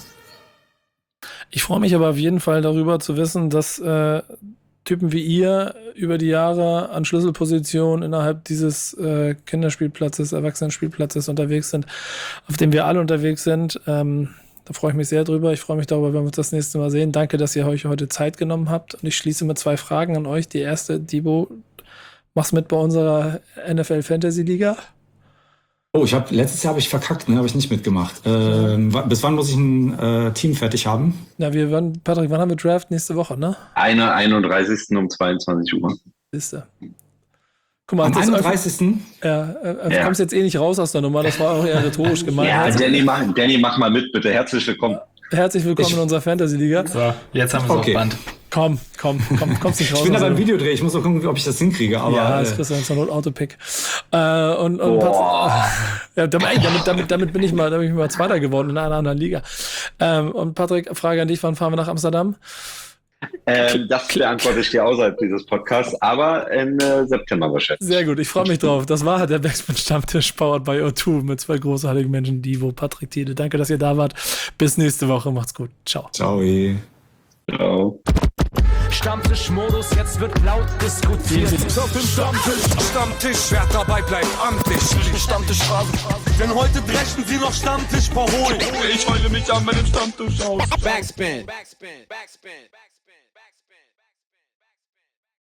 Ich freue mich aber auf jeden Fall darüber zu wissen, dass äh, Typen wie ihr über die Jahre an Schlüsselpositionen innerhalb dieses äh, Kinderspielplatzes, Erwachsenenspielplatzes unterwegs sind, auf dem wir alle unterwegs sind. Ähm, da freue ich mich sehr drüber. Ich freue mich darüber, wenn wir uns das nächste Mal sehen. Danke, dass ihr euch heute Zeit genommen habt. Und ich schließe mit zwei Fragen an euch. Die erste, Dibo, machst mit bei unserer N F L Fantasy Liga? Oh, ich habe letztes Jahr habe ich verkackt, ne, habe ich nicht mitgemacht. Ähm, w- bis wann muss ich ein äh, Team fertig haben? Na, wir werden, Patrick, wann haben wir Draft? Nächste Woche, ne? Eine einunddreißigsten um zweiundzwanzig Uhr. Siehste. Guck mal, Am das einunddreißigsten Ja, äh, du Ja. kommst jetzt eh nicht raus aus der Nummer. Das war auch eher rhetorisch gemeint. Ja, Herzlich, Danny mach, Danny, mach mal mit, bitte. Herzlich willkommen. herzlich willkommen Ich- in unserer Fantasy Liga. So, jetzt haben wir es Okay. auf Band. Komm, komm, komm, kommst nicht raus. Ich bin aus aber der im Videodreh, ich muss noch gucken, ob ich das hinkriege. Aber Ja, das äh, kriegst du dann zur Not Autopick. Äh, und, und Boah. Patrick, ja, damit, ey, damit, damit, damit bin ich mal, damit bin ich mal Zweiter geworden in einer anderen Liga. Ähm, und Patrick, Frage an dich, wann fahren wir nach Amsterdam? Ähm, das beantworte ich dir außerhalb dieses Podcasts, aber im äh, September wahrscheinlich. Sehr gut, ich freue mich drauf. Das war der Backspin-Stammtisch powered by O zwei mit zwei großartigen Menschen, Divo, Patrick Thiele. Danke, dass ihr da wart. Bis nächste Woche. Macht's gut. Ciao. ciao. eh. Ciao. Stammtischmodus, jetzt wird laut diskutiert. Auf dem Stammtisch, Stammtisch, wer dabei bleibt, amtlich. Stammtisch Phase. Denn heute brechen sie noch Stammtisch verholen. Ich heule mich an meinem Stammtisch aus. Backspin. Backspin. Backspin. Backspin.